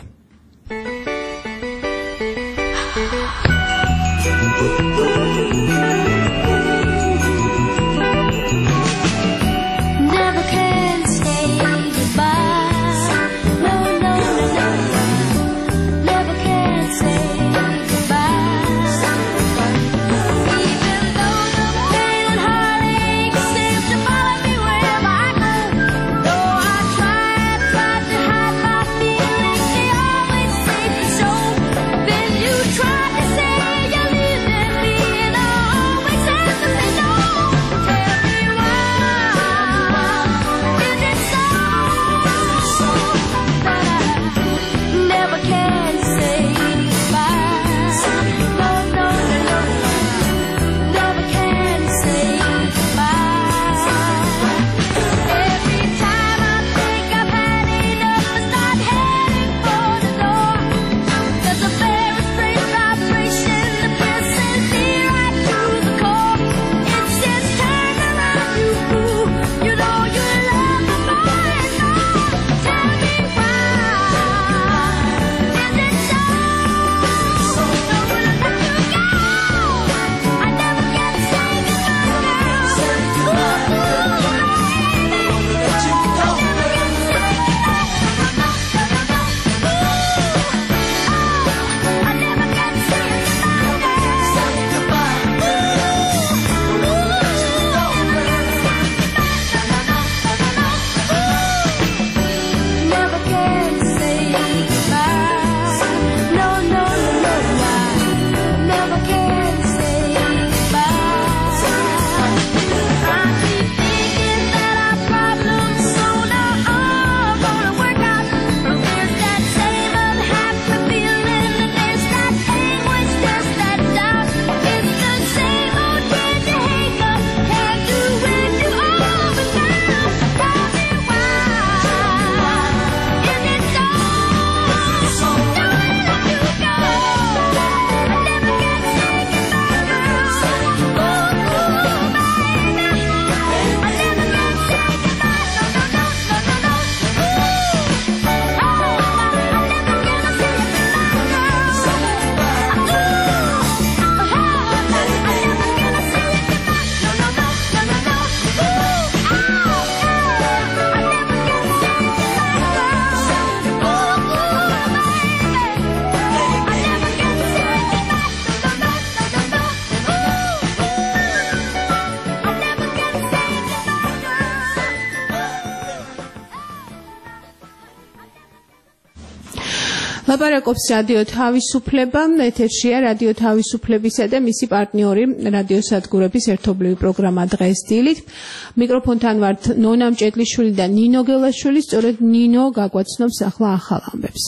ლაპარაკობს რადიო თავისუფლება, ეთერშია რადიო თავისუფლებისა და მისი პარტნიორი რადიოსადგურების ერთობლივი პროგრამა დღეს დილით. მიკროფონთან ვართ ნონა მჭედლიშვილი და ნინო გელაშვილი, სწორედ ნინო გაგვაცნობს ახლა ახალ ამბებს.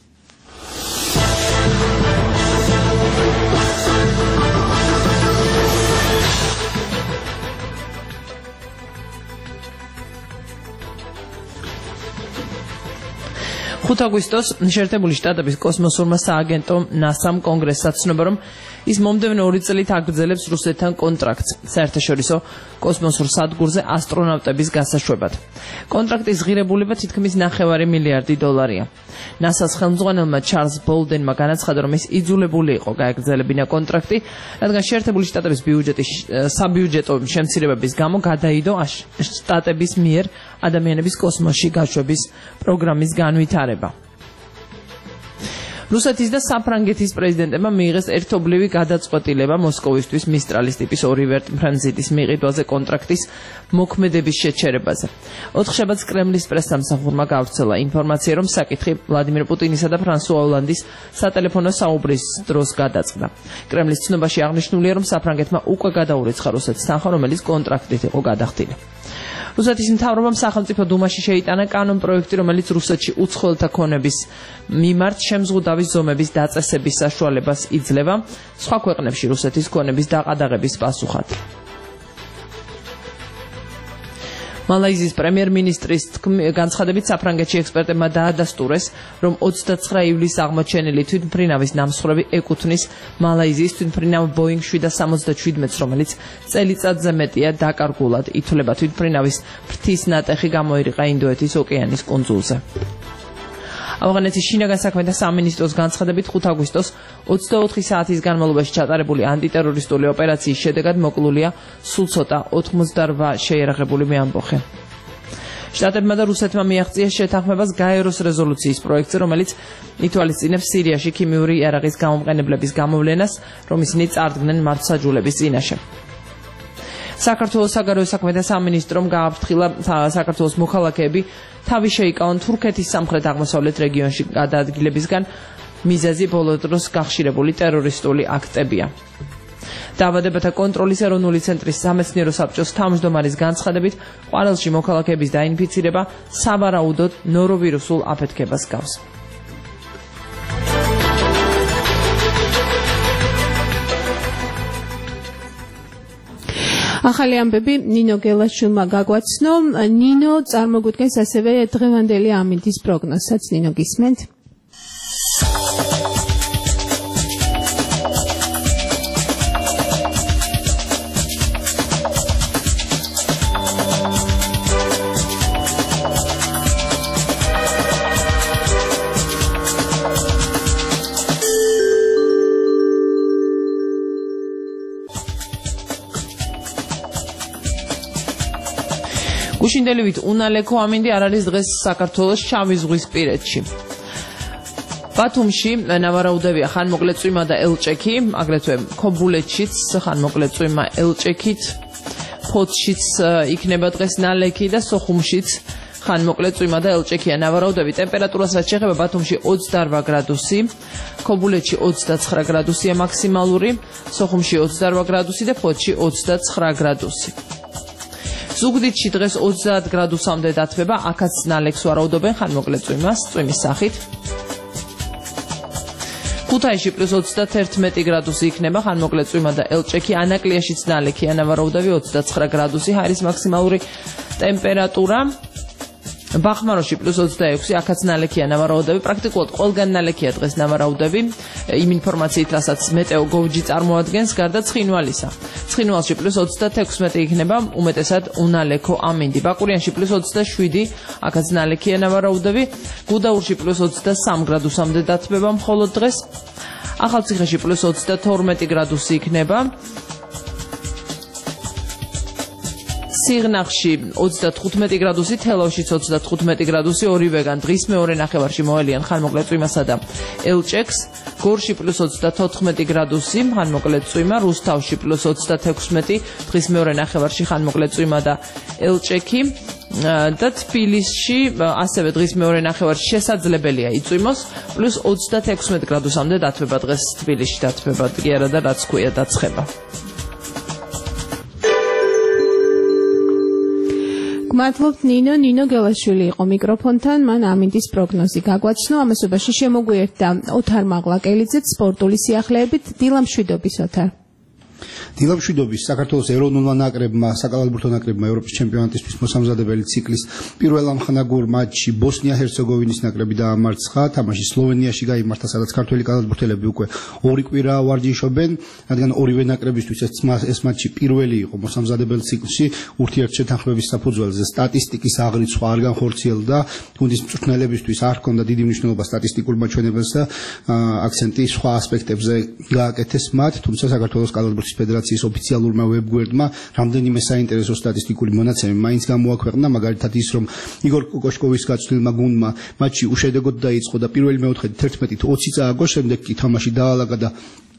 ხუთი აგვისტოს შეერთებული შტატების კოსმოსურმა სააგენტომ ნასამ კონგრესს აცნობა, რომ ის მომდევნო ორი წლით აგრძელებს რუსეთთან კონტრაქტს საერთაშორისო კოსმოსურ სადგურზე ასტრონავტების გასაშვებად. კონტრაქტის ღირებულება თითქმის ნახევარი მილიარდი დოლარია. ნასას ხელმძღვანელმა ჩარლზ ბოლდენმა განაცხადა, რომ ის იძულებული იყო გაეგრძელებინა კონტრაქტი, რადგან შეერთებული შტატების ბიუჯეტის საბიუჯეტო შემცირებების გამო გადაიდო შტატების მიერ ადამიანების კოსმოსში გაშვების პროგრამის განვითარება. რუსეთის და საფრანგეთის პრეზიდენტებმა მიიღეს ერთობლივი გადაწყვეტილება მოსკოვისთვის მისტრალის ტიპის ორი ვერტმფრენზიტის მიყიდვაზე კონტრაქტის მოქმედების შეჩერებაზე. ოთხშაბათს კრემლის პრესსამსახურმა გავრცელა ინფორმაცია, რომ საკითხი ვლადიმერ პუტინისა და ფრანსუა ოლანდის სატელეფონო საუბრის დროს გადაწყდა. კრემლის ცნობაში აღნიშნულია, რომ საფრანგეთმა უკვე გადაურიცხა რუსეთს თანხა, რომელიც კონტრაქტით იყო გადახდილი. რუსეთის მთავრობამ სახელმწიფო დუმაში შეიტანა კანონპროექტი, რომელიც რუსეთში უცხოელთა ქონების მიმართ შემზღუდავი ზომების დაწესების საშუალებას იძლევა სხვა ქვეყნებში რუსეთის ქონების დაყადაღების პასუხად. მალაიზიის პრემიერ-მინისტრის განცხადებით საფრანგეთში ექსპერტებმა დაადასტურეს, რომ ოცდაცხრა ივლისს აღმოჩენილი თვითმფრინავის ნამსხვრევი ეკუთვნის მალაიზიის თვითმფრინავ ბოინგ შვიდ სამოცდაჩვიდმეტს, რომელიც წელიწადზე მეტია დაკარგულად ითვლება. თვითმფრინავის ფრთის ნატეხი გამოირიყა ინდოეთის ოკეანის კუნძულზე. ავღანეთის შინაგან საქმეთა სამინისტროს განცხადებით ხუთი აგვისტოს ოცდაოთხი საათის განმავლობაში ჩატარებული ანტიტერორისტული ოპერაციის შედეგად მოკლულია სულ ცოტა ოთხმოცდარვა შეიარაღებული მეამბოხე. შტატებმა და რუსეთმა მიაღწია შეთანხმებას გაეროს რეზოლუციის პროექტზე, რომელიც ითვალისწინებს სირიაში ქიმიური იარაღის გამომყენებლების გამოვლენას, რომ ისინი წარდგნენ მართლმსაჯულების წინაშე. საქართველოს საგარეო საქმეთა სამინისტრომ გააფრთხილა საქართველოს მოქალაქეები თავი შეიკავონ თურქეთის სამხრეთ-აღმოსავლეთ რეგიონში გადაადგილებისგან. მიზეზი ბოლო დროს გახშირებული ტერორისტული აქტებია. დაავადებათა კონტროლის ეროვნული ცენტრის სამეცნიერო საბჭოს თავმჯდომარის განცხადებით, ყვარელში მოქალაქეების დაინფიცირება სავარაუდოდ ნოროვირუსულ აფეთქებას გავს. ახალი ამბები ნინო გელაშვილმა გაგვაცნო. ნინო წარმოგვიდგენს ასევე დღევანდელი ამინდის პროგნოზსაც. ნინო, გისმენთ? გუშინდელივით უნალექო ამინდი არ არის დღეს საქართველოს შავი ზღვის პირეთში. ბათუმში ნავარაუდევია ხანმოკლე წვიმა და ელჭექი, აგრეთვე ქობულეთშიც ხანმოკლე წვიმა ელჭექით, ფოთშიც იქნება დღეს ნალექი და სოხუმშიც ხანმოკლე წვიმა და ელჭექია ნავარაუდები. ტემპერატურას რაც შეეხება, ბათუმში ოცდარვა გრადუსი, ქობულეთში ოცდაცხრა გრადუსია მაქსიმალური, სოხუმში ოცდარვა გრადუსი და ფოთში ოცდაცხრა გრადუსი. ზუგდიდში დღეს ოცდაათ გრადუსამდე დათბება, აქაც ნალექს ვარაუდობენ ხანმოკლე წვიმას, წვიმის სახით. ქუთაისში პლუს ოცდაათერთმეტი გრადუსი იქნება, ხანმოკლე წვიმა და ელჭექი, ანაკლიაშიც ნალექია ნავარაუდები ოცდაცხრა გრადუსი, არის მაქსიმალური ტემპერატურა. ბახმაროში პლუს ოცდაექვსი, აქაც ნალექია ნავარაუდები, პრაქტიკულად ყველგან ნალექია დღეს ნავარაუდები, იმ ინფორმაციით, რასაც მეტეო გოვჯი წარმოადგენს, გარდა ცხინვალისა. ცხინვალში პლუს ოცდათექვსმეტი იქნება, უმეტესად უნალექო ამინდი. ბაკურიანში პლუს ოცდაშვიდი, აქაც ნალექია ნავარაუდები, გუდაურში პლუს ოცდასამი გრადუსამდე დათბება მხოლოდ დღეს. ახალციხეში პლუს ოცდათორმეტი გრადუსი იქნება. სიღნაღში ოცდათხუთმეტი გრადუსი, თელავშიც ოცდათხუთმეტი გრადუსი, ორივეგან დღის მეორე ნახევარში მოელიან ხანმოკლე წვიმასა და ელჭექს. გორში პლუს ოცდათოთხმეტი გრადუსი, ხანმოკლე წვიმა, რუსთავში პლუს ოცდათექვსმეტი, დღის მეორე ნახევარში ხანმოკლე წვიმა და ელჭექი. და თბილისში ასევე დღის მეორე ნახევარში შესაძლებელია იწვიმოს, პლუს ოცდაექვსმეტ გრადუსამდე დათბება დღეს თბილისში დათბება კი არა და რაც ქვია დაცხება. გმადლობთ ნინო, ნინო გელაშვილი იყო მიკროფონთან, მან ამინდის პროგნოზი გაგვაცნო, ამასობაში შემოგვიერთდა ოთარ მაღლაკელიძე სპორტული სიახლეებით, დილა მშვიდობის ოთარ. დილა მშვიდობის საქართველოს ეროვნულმა ნაკრებმა, საკალათბურთო ნაკრებმა ევროპის ჩემპიონატისთვის მოსამზადებელი ციკლის პირველ ამხანაგურ მატჩში ბოსნია-ჰერცეგოვინის ნაკრები დაამარცხა, თამაში სლოვენიაში გაიმართა, სადაც ქართველი კალათბურთელები უკვე ორი კვირა ვარჯიშობენ, რადგან ორივე ნაკრებისთვის ეს მატჩი პირველი იყო მოსამზადებელ ციკლში, ურთიერთშეთანხმების საფუძველზე სტატისტიკის აღრიცხვა არ განხორციელდა, გუნდის მწვრთნელებისთვის არ ჰქონდა დიდი მნიშვნელობა სტატისტიკურ მაჩვენებელს და აქცენტი სხვა ასპექტებზე გააკეთეს მათ, თუმცა საქართველოს კალათბურთის ფედერაციის ოფიციალურმა ვებგვერდმა რამდენიმე საინტერესო სტატისტიკური მონაცემი მაინც გამოაქვეყნა, მაგალითად ის, რომ იგორ კოკოშკოვის გაწვრთნილმა გუნდმა მატჩი უშედეგოდ დაიწყო და პირველი მეოთხედი თერთმეტით ოცი წააგო, შემდეგ კი თამაში დაალაგა და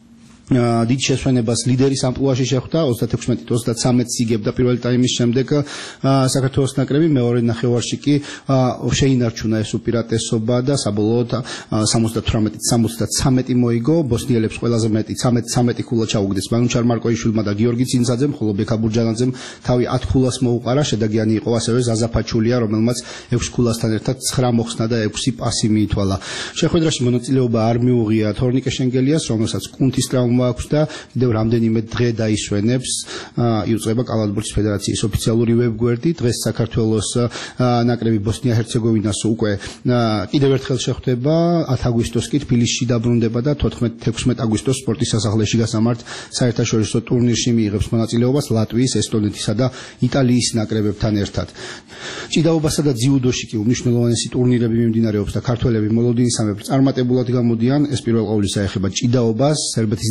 დიდ შესვენებას ლიდერის ამპლუაში შეხვდა, ოცდაექვსმეტით ოცდაცამეტს იგებდა პირველი ტაიმის შემდეგ საქართველოს ნაკრები, მეორე ნახევარში კი შეინარჩუნა ეს უპირატესობა და საბოლოოდ სამოცდათვრამეტით სამოცდაცამეტი მოიგო, ბოსნიელებს ყველაზე მეტი ცამეტი ქულა ჩაუგდეს მანუჩარ მარკოიშვილმა და გიორგი წინძაძემ, ხოლო ბექა ბურჯანაძემ თავი ათ ქულას მოუყარა, შედეგიანი იყო ასევე ზაზა ფაჩულია, რომელმაც ექვს ქულასთან ერთად ცხრა მოხსნა და ექვსი პასი მიითვალა. შეხვედრაში მონაწილეობა არ მიუღია თორნიკე შენგელიას, რომელსაც კუნთის ტრავმა აქვს და კიდევ რამდენიმე დღე დაისვენებს, იუწყება კალათბურთის ფედერაციის ოფიციალური ვებგვერდი. დღეს საქართველოს ნაკრები ბოსნია-ჰერცეგოვინას უკვე კიდევ ერთხელ შეხვდება, ათ აგვისტოს კი თბილისში დაბრუნდება და თექვსმეტ აგვისტოს სპორტის სასახლეში გასამართ საერთაშორისო ტურნირში მიიღებს მონაწილეობას ლატვიის, ესტონეთისა და იტალიის ნაკრებებთან ერთად. ჭიდაობასა და ძიუდოში კი უმნიშვნელოვანესი ტურნირები მიმდინარეობს და ქართველები მოლოდინისამებრ წარმატებულად გამოდიან. ეს პირველ ყოვლისა ეხება ჭიდაობას, სერბეთის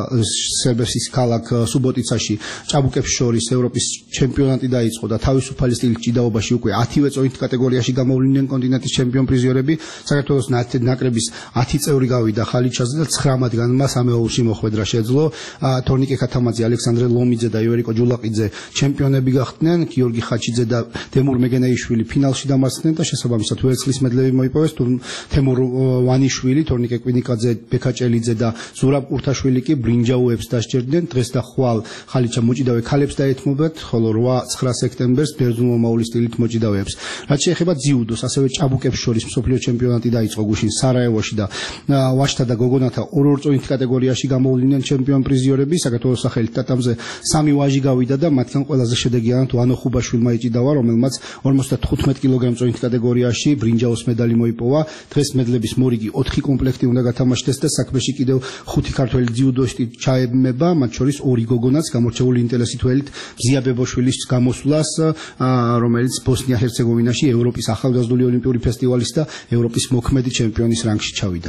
სერბეთის ქალაქ სუბოტიცაში ჭაბუკებს შორის ევროპის ჩემპიონატი დაიწყო და თავისუფალი სტილის ჭიდაობაში უკვე ათივე წონით კატეგორიაში გამოვლიდნენ კონტინენტის ჩემპიონ პრიზიორები. საქართველოს ნაკრების ათი წევრი გავიდა ხალიჩაზე და ცხრა მათგანმა სამეულში მოხვედრა შეძლო. თორნიკე ქათამაძე, ალექსანდრე ლომიძე და იორიკო ჯულაყიძე ჩემპიონები გახდნენ, გიორგი ხაჩიძე და თემურ მეგენეიშვილი ფინალში დამარცხდნენ და შესაბამისად ვერცხლის მედლები მოიპოვეს. თემურ ვანიშვილი, თორნიკე კვინიკაძე, ბექა ჭელიძე და ზურაბ ყურთაშვილი კი ბრინჯაოებს დასჯერდნენ. დღეს და ხვალ ხალიჩა მოჭიდავე ქალებს დაეთმობათ, ხოლო რვა ცხრა სექტემბერს ბერძნულ-მომავლის სტილით მოჭიდავეებს. რაც შეეხება ძიუდოს, ასევე ჭაბუკებს შორის მსოფლიო ჩემპიონატი დაიწყო გუშინ სარაევოში და ვაჟთა და გოგონათა ორ-ორ წონით კატეგორიაში გამოვლიდნენ ჩემპიონ პრიზიორები. საქართველოს სახელით ტატამზე სამი ვაჟი გავიდა და მათგან ყველაზე შედეგიანად ვანო ხუბაშვილმა იჭიდავა, რომელმაც ორმოცდათხუთმეტ კილოგრამ წონით კატეგორიაში ბრინჯაოს მედალი მოიპოვა. დღეს მედლების მორიგი ოთხი კომპლექტი უნდა გათამაშდეს და საქმეში კიდევ ხუთი ქართველი ძიუდოისტი ჩაებმება, მათ შორის ორი გოგონაც გამორჩეული ინტერესით ველით ბზია ბებოშვილის გამოსვლას, რომელიც ბოსნია-ჰერცეგოვინაში ევროპის ახალგაზრდული ოლიმპიური ფესტივალის და ევროპის მოქმედი ჩემპიონის რანგში წავიდა.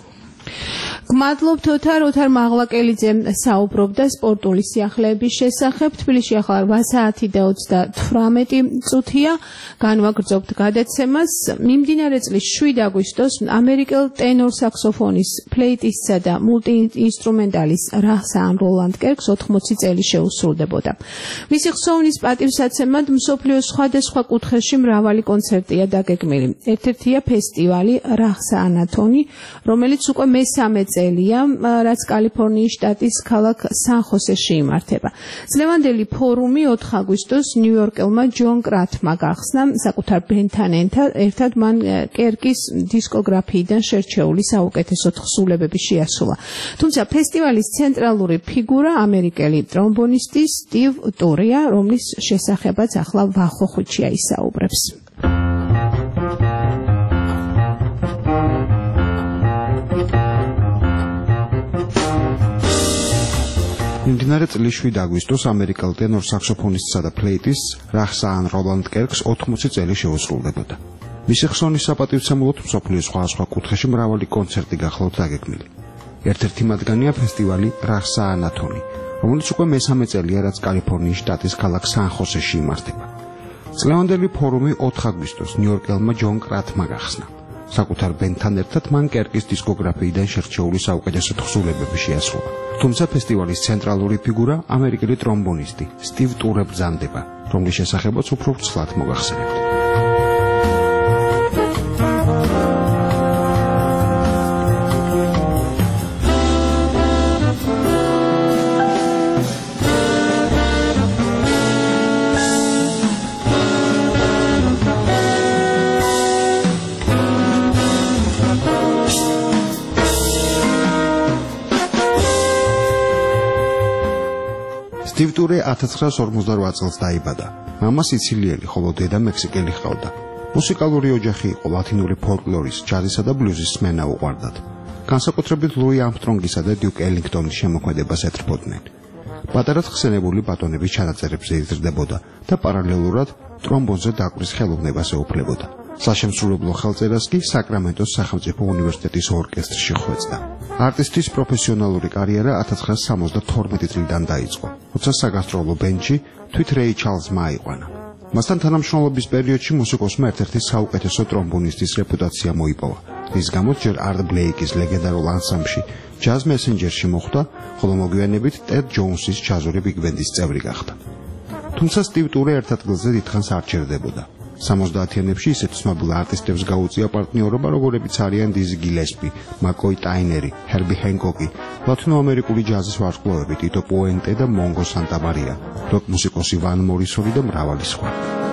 გმადლობთ ოთარ, ოთარ მაღლაკელიძე საუბრობდა სპორტული სიახლეების შესახებ. თბილისში ახლა რვა საათი და ოცდათვრამეტი წუთია, განვაგრძობთ გადაცემას. მიმდინარე წლის შვიდ აგვისტოს ამერიკელ ტენორ საქსოფონის, ფლეიტისტსა და მულტიინსტრუმენტალის რაჰსან როლანდ კერკს ოთხმოცი წელი შეუსრულდებოდა. მისი ხსოვნის პატივსაცემად მსოფლიოს სხვადასხვა კუთხეში მრავალი კონცერტია დაგეგმილი. ერთ-ერთია ფესტივალი რაჰსა ანათონი, რომელიც უკვე მესამე წელია, რაც კალიფორნიის შტატის ქალაქ სან-ხოსეში იმართება. წლევანდელი ფორუმი ოთხ აგვისტოს ნიუ-იორკელმა ჯონ კრათმა გახსნა. საკუთარ ბენდთან ერთად მან კერკის დისკოგრაფიიდან შერჩეული საუკეთესო თხზულებები შეასრულა. თუმცა ფესტივალის ცენტრალური ფიგურა ამერიკელი ტრომბონისტი სტივ ტურია, რომლის შესახებაც ახლა ვახო ხუჩია ისაუბრებს. მიმდინარე წლის შვიდ აგვისტოს ამერიკელ ტენორ საქსოფონისტსა და ფლეიტის რაჰსან როლანდ კერკს ოთხმოცი წელი შეუსრულდებოდა. მისი ხსოვნის საპატივცემულოდ მსოფლიოს სხვადასხვა კუთხეში მრავალი კონცერტი გახლავთ დაგეგმილი. ერთ-ერთი მათგანია ფესტივალი რაჰსა ანათონი, რომელიც უკვე მესამე წელია, რაც კალიფორნიის შტატის ქალაქ სან-ხოსეში იმართება. წლევანდელი ფორუმი ოთხ აგვისტოს ნიუ-იორკელმა ჯონ კრათმა გახსნა. საკუთარ ბენდთან ერთად მან კერკის დისკოგრაფიიდან შერჩეული საუკეთესო თხზულებები შეასრულა. თუმცა ფესტივალის ცენტრალური ფიგურა ამერიკელი ტრომბონისტი სტივ ტურე ბრძანდება, რომლის შესახებაც უფრო ვცლად მოგახსენებთ. ტურე ათას ცხრაას ორმოცდარვა წელს დაიბადა. მამა სიცილიელი, ხოლო დედა მექსიკელი ჰყავდა. მუსიკალური ოჯახი იყო, ლათინური ფოლკლორის, ჯაზისა და ბლუზის სმენა უყვარდათ. განსაკუთრებით ლუი ამსტრონგისა და დიუკ ელინგტონის შემოქმედებას ეთრფოდნენ. პატარად ხსენებული ბატონების ჩანაწერებზე იზრდებოდა და პარალელურად ტრომბონზე დაკვრის ხელოვნებას ეუფლებოდა. საშემსრულებლო ხელწერას კი საკრამენტოს სახელმწიფო უნივერსიტეტის ორკესტრში ხვეწდა. არტისტის პროფესიონალური კარიერა ათას ცხრაას სამოცდათორმეტი წლიდან დაიწყო, როცა საგასტროლო ბენდში თვით რეი ჩარლზმა აიყვანა. მასთან თანამშრომლობის პერიოდში მუსიკოსმა ერთ-ერთი საუკეთესო ტრომბონისტის რეპუტაცია მოიპოვა, რის გამოც ჯერ არტ ბლეიკის ლეგენდარულ ანსამბლში ჯაზ მესენჯერში მოხვდა, ხოლო მოგვიანებით ტედ ჯოუნსის ჯაზური ბიგ-ბენდის წევრი გახდა. თუმცა სტივ ტურე ერთ ადგილზე დიდხანს არ ჩერდებოდა. სამოცდაათიანებში ისეთ ცნობილ არტისტებს გაუწია პარტნიორობა, როგორებიც არიან დიზი გილესპი, მაკოი ტაინერი, ჰერბი ჰენკოკი, ლათინოამერიკული ჯაზის ვარსკვლავები ტიტო პუენტე და მონგო სანტამარია, როკ მუსიკოსი ვან მორისონი და მრავალი სხვა.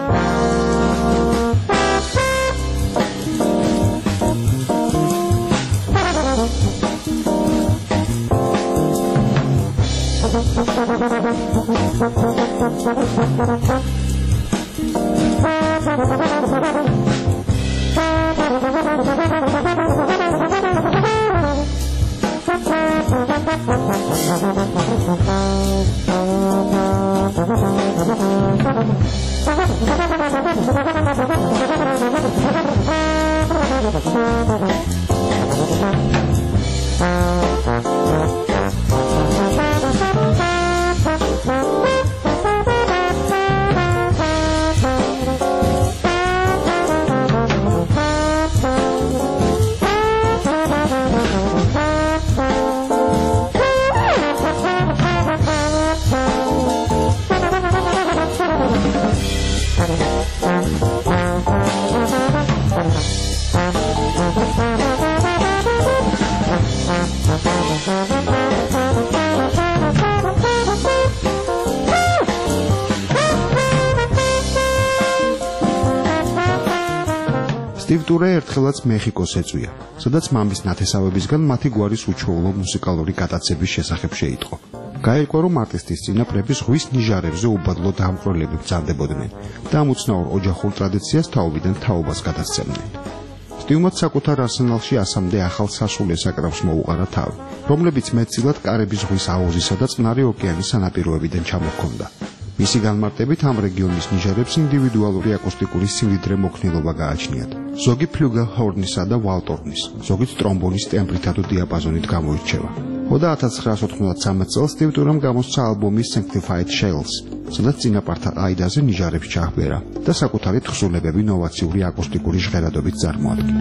სტივ ტურე ერთხელაც მეხიკოს ეწვია, სადაც მამის ნათესავებისგან მათი გვარის უჩვეულო მუსიკალური გატაცების შესახებ შეიტყო. გაირკვა, რომ არტისტის წინაპრები ზღვის ნიჟარებზე უბადლო დამკვრელები ბრძანდებოდნენ და ამ უცნაურ ოჯახურ ტრადიციას თაობიდან თაობას გადასცემდნენ. სტივმაც საკუთარ არსენალში ასამდე ახალ სასულე საკრავს მოუყარა თავი, რომლებიც მეტწილად კარიბის ზღვის აუზისა და წყნარი ოკეანის სანაპიროებიდან ჩამოჰქონდა. მისი განმარტებით ამ რეგიონის ნიჟარებს ინდივიდუალური აკუსტიკური სიმდიდრე მოქნილობა გააჩნიათ. ზოგი ფლუგელჰორნისა და ვალტორნის, ზოგიც ტრომბონის ტემბრითა თუ დიაპაზონით გამოირჩევა. ხოდა ათას ცხრაას ოთხმოცდათსამეტ წელს სტივ ტურემ გამოსცა ალბომი Sanctified Shells, სადაც წინაპართა ყაიდაზე ნიჟარებს ჩააბერა და საკუთარი თხზულებები ინოვაციური აკუსტიკური ჟღერადობით წარმოადგინა.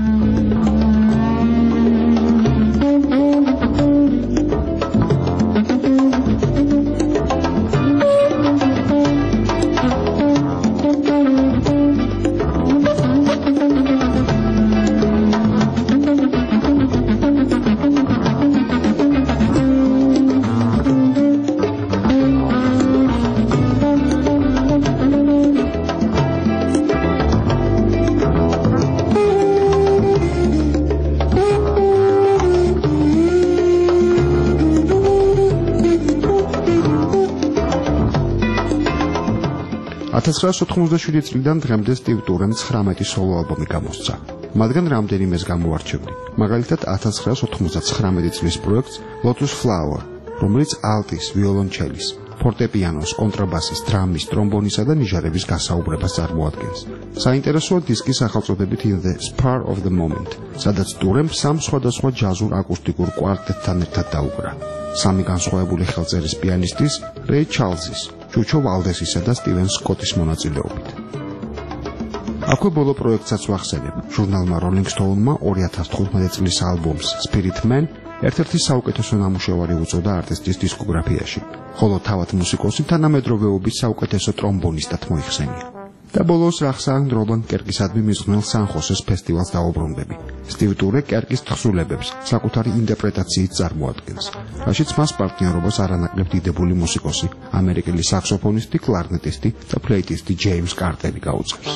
ათას ცხრაას ოთხმოცდაშვიდი წლიდან დღემდე სტივ ტურემ ცხრამეტი სოლო ალბომი გამოსცა. მათგან რამდენიმეს გამოარჩევდი. მაგალითად ათას ცხრაას ოთხმოცდაცხრამეტი წლის პროექტს Lotus Flower, რომელიც ალტის, ვიოლონჩელის, ფორტეპიანოს, კონტრაბასის, დრამის, ტრომბონისა და ნიჟარების გასაუბრებას წარმოადგენს. საინტერესოა დისკის სახელწოდებით In the Spur of the Moment, სადაც ტურემ სამ სხვადასხვა ჯაზურ აკუსტიკურ კვარტეტთან ერთად დაუკრა. სამი განსხვავებული ხელწერის პიანისტის, რეი ჩარლზის, ჩუჩო ვალდესისა და სტივენ სკოტის მონაწილეობით. აქვე ბოლო პროექტსაც ვახსენებ. ჟურნალმა Rolling Stone-მა ორი ათას თხუთმეტი წლის ალბომს Spirit Man ერთ-ერთი საუკეთესო ნამუშევარი უწოდა არტისტის დისკოგრაფიაში, ხოლო თავად მუსიკოსი თანამედროვეობის საუკეთესო ტრომბონისტად მოიხსენია. და ბოლოს რახსან როლან კერკისადმი მისმენელ სან-ხოსეს ფესტივალს დაუბრუნდები. სტივ ტურე კერკის თხზულებებს საკუთარი ინტერპრეტაციით წარმოადგენს, რაშიც მას პარტნიორობას არანაკლებ დიდებული მუსიკოსი, ამერიკელი საქსოფონისტი, კლარნეტისტი და ფლეიტისტი ჯეიმს კარტერი გაუწევს.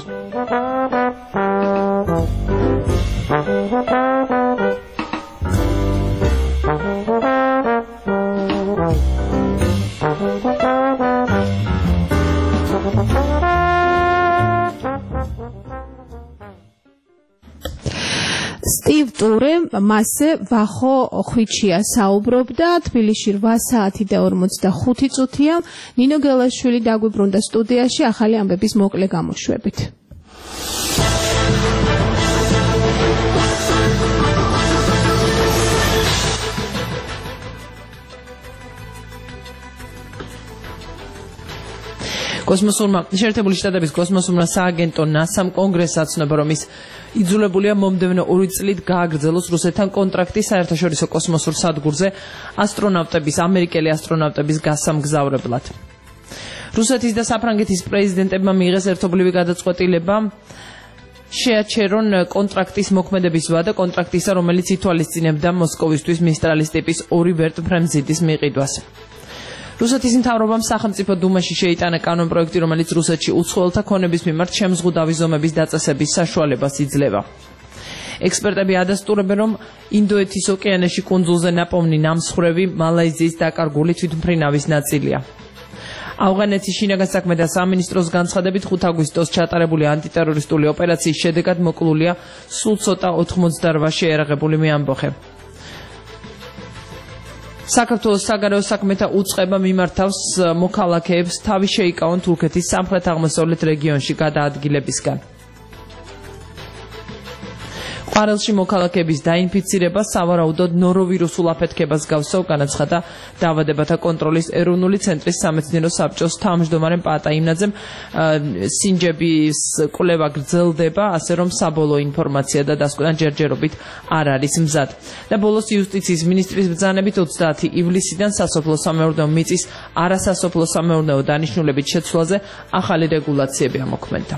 Thank you. სტივ ტურე მასზე ვახო ხვიჩია საუბრობდა თბილისში რვა საათი და ორმოცდახუთი წუთია ნინო გელაშვილი დაგვიბრუნდა სტუდიაში ახალი ამბების მოკლე გამოშვებით კოსმოსურმა შეერთებული შტატების კოსმოსურმა სააგენტო ნასამ კონგრესს აცნობა რომ ის იძულებულია მომდევნო ორი წლით გააგრძელოს რუსეთთან კონტრაქტი საერთაშორისო კოსმოსურ სადგურზე ასტრონავტების ამერიკელი ასტრონავტების გასამგზავრებლად. რუსეთის და საფრანგეთის პრეზიდენტებმა მიიღეს ერთობლივი გადაწყვეტილება შეაჩერონ კონტრაქტის მოქმედების ვადა კონტრაქტისა, რომელიც ითვალისწინებდა მოსკოვისთვის მისტრალის ტიპის ორი ვერტმფრენზიდის მიყიდვას. რუსეთის მთავრობამ სახელმწიფო დუმაში შეიტანა კანონპროექტი, რომელიც რუსეთში უცხოელთა ქონების მიმართ შემზღუდავი ზომების დაწესების საშუალებას იძლევა. ექსპერტები ადასტურებენ, რომ ინდოეთის ოკეანეში კუნძულზე ნაპოვნი ნამსხვრევი მალაიზიის დაკარგული თვითმფრინავის ნაწილია. ავღანეთის შინაგან საქმეთა სამინისტროს განცხადებით ხუთი აგვისტოს ჩატარებული ანტიტერორისტული ოპერაციის შედეგად მოკლულია სულ ცოტა ოთხმოცდაორ შეიარაღებული მეამბოხე. საქართველოს საგარეო საქმეთა უწყება მიმართავს მოქალაქეებს თავი შეიკავონ თურქეთის სამხრეთ-აღმოსავლეთ რეგიონში გადაადგილებისგან. ყვარელში მოქალაქეების დაინფიცირება სავარაუდოდ ნოროვირუსულ აფეთქებას გავსო, განაცხადა დაავადებათა კონტროლის ეროვნული ცენტრის სამეცნიერო საბჭოს თავმჯდომარე პატა იმნაძემ. სინჯების კვლევა გრძელდება, ასე რომ საბოლოო ინფორმაცია და დასკვნა ჯერჯერობით არ არის მზად. და ბოლოს იუსტიციის მინისტრის ბრძანებით ოცდაათი ივლისიდან სასოფლო სამეურნეო მიწის არასასოფლო სამეურნეო დანიშნულებით შეცვლაზე ახალი რეგულაციები ამოქმედდა.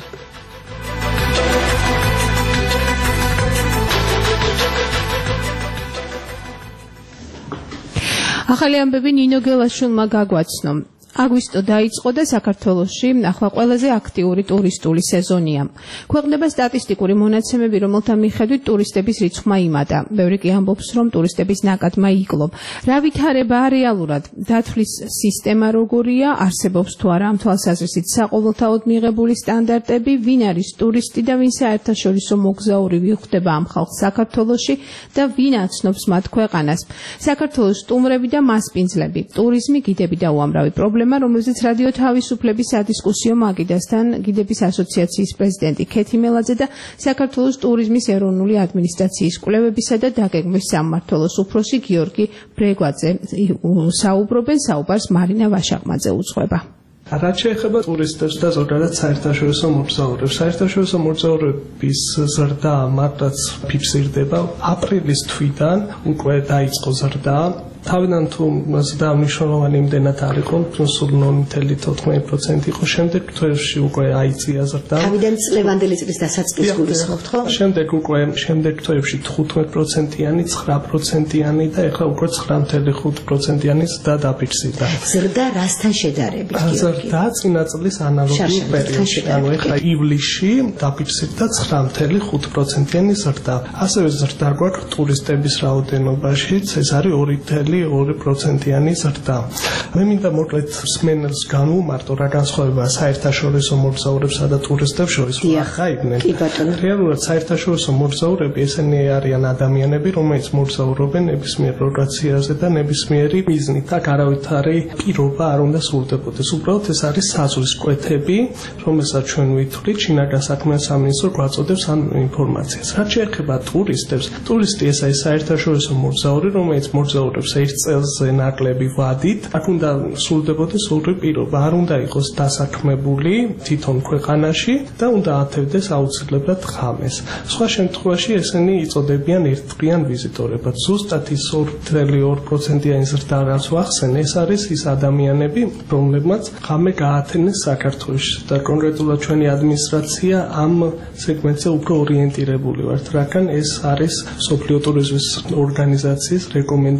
ახალი ამბები ნინო გელაშვილმა გაგვაცნო. აგვისტო დაიწყო და საქართველოში ახლა ყველაზე აქტიური ტურისტული სეზონია. ქვეყნდება სტატისტიკური მონაცემები, რომელთა მიხედვით ტურისტების რიცხვმა იმატა. ბევრი კი ამბობს, რომ ტურისტების ნაკადმა იკლო. რა ვითარებაა რეალურად? დათვლის სისტემა როგორია? არსებობს თუ არა ამ თვალსაზრისით საყოველთაოდ მიღებული სტანდარტები? ვინ არის ტურისტი და ვინ საერთაშორისო მოგზაური ვიხდება ამ ხალხს საქართველოში და ვინ აცნობს მათ ქვეყანას? საქართველოს სტუმრები და მასპინძლები, ტურიზმი, გიდები და უამრავი პრობლემა, რომელზეც რადიო თავისუფლების სადისკუსიო მაგიდასთან გიდების ასოციაციის პრეზიდენტი ქეთი მელაძე და საქართველოს ტურიზმის ეროვნული ადმინისტრაციის კვლევებისა და დაგეგმვის სამმართველოს უფროსი გიორგი ბრეგვაძე საუბრობენ, საუბარს მარინა ვაშაკმაძე უძღვება. რაც შეეხება ტურისტებს და ზოგადად საერთაშორისო მოგზაურებს, საერთაშორისო მოგზაურების ზრდა მარტაც ფიქსირდება აპრილის თვიდან უკვე დაიწყო ზრდა. თავიდან თუ ზრდა მნიშვნელოვანი იმდენად არ იყო, სულ ნული ნული თოთხმეტი პროცენტი იყო, შემდეგ თვეებში უკვე აიწია ზრდა. თავიდან წლევანდელი წლის დასაწყის გულისხმობთ, ხო? შემდეგ უკვე შემდეგ თვეებში თხუთმეტ პროცენტიანი, ცხრა პროცენტიანი და ეხლა უკვე ცხრა ნული ხუთი პროცენტიანი ზრდა დაფიქსირდა. ზრდა რასთან შედარებით, გიორგი? ზრდა წინა წლის ანალოგიურ პერიოდში, ანუ ეხლა ივლისში დაფიქსირდა ცხრა ნული ხუთი პროცენტიანი ზრდა. ასევე ზრდა გვაქვს ტურისტების რაოდენობაშიც, ეს არის ორი ნული ორი პროცენტიანი ზრდა. მე მინდა მოკლედ მსმენელს განვუმარტო რა განსხვავებაა საერთაშორისო მოგზაურებსა და ტურისტებს შორის. ხაიბნენ. რეალურად საერთაშორისო მოგზაურები ესენი არიან ადამიანები, რომელიც მოგზაურობენ ნებისმიერ ლოკაციაზე და ნებისმიერი მიზნით. აქ არავითარი პირობა არ უნდა სრულდებოდეს. უბრალოდ ეს არის საზღვრის კვეთები, რომელსაც ჩვენ ვითვლით, შინაგან საქმეთა სამინისტრო გვაწოდებს ამ ინფორმაციას. რაც შეეხება ტურისტებს, ტურისტი ეს არის საერთაშორისო მოგზაური, რომელიც მოგზაურობს ერთ წელზე ნაკლები ვადით, აქ უნდა სრულდებოდეს ორი პირობა, არ უნდა იყოს დასაქმებული თვითონ ქვეყანაში და უნდა ათევდეს აუცილებლად ღამეს. სხვა შემთხვევაში ესენი იწოდებიან ერთდღიან ვიზიტორებად. ზუსტად ის ორი ნული ორი პროცენტიანი ზრდა რაც ვახსენ, ეს არის ის ადამიანები, რომლებმაც ღამე გაათენეს საქართველოში და კონკრეტულად ჩვენი ადმინისტრაცია ამ სეგმენტზე უფრო ორიენტირებული ვართ, რადგან ეს არის მსოფლიო ტურიზმის ორგანიზაციის რეკომენდაციებით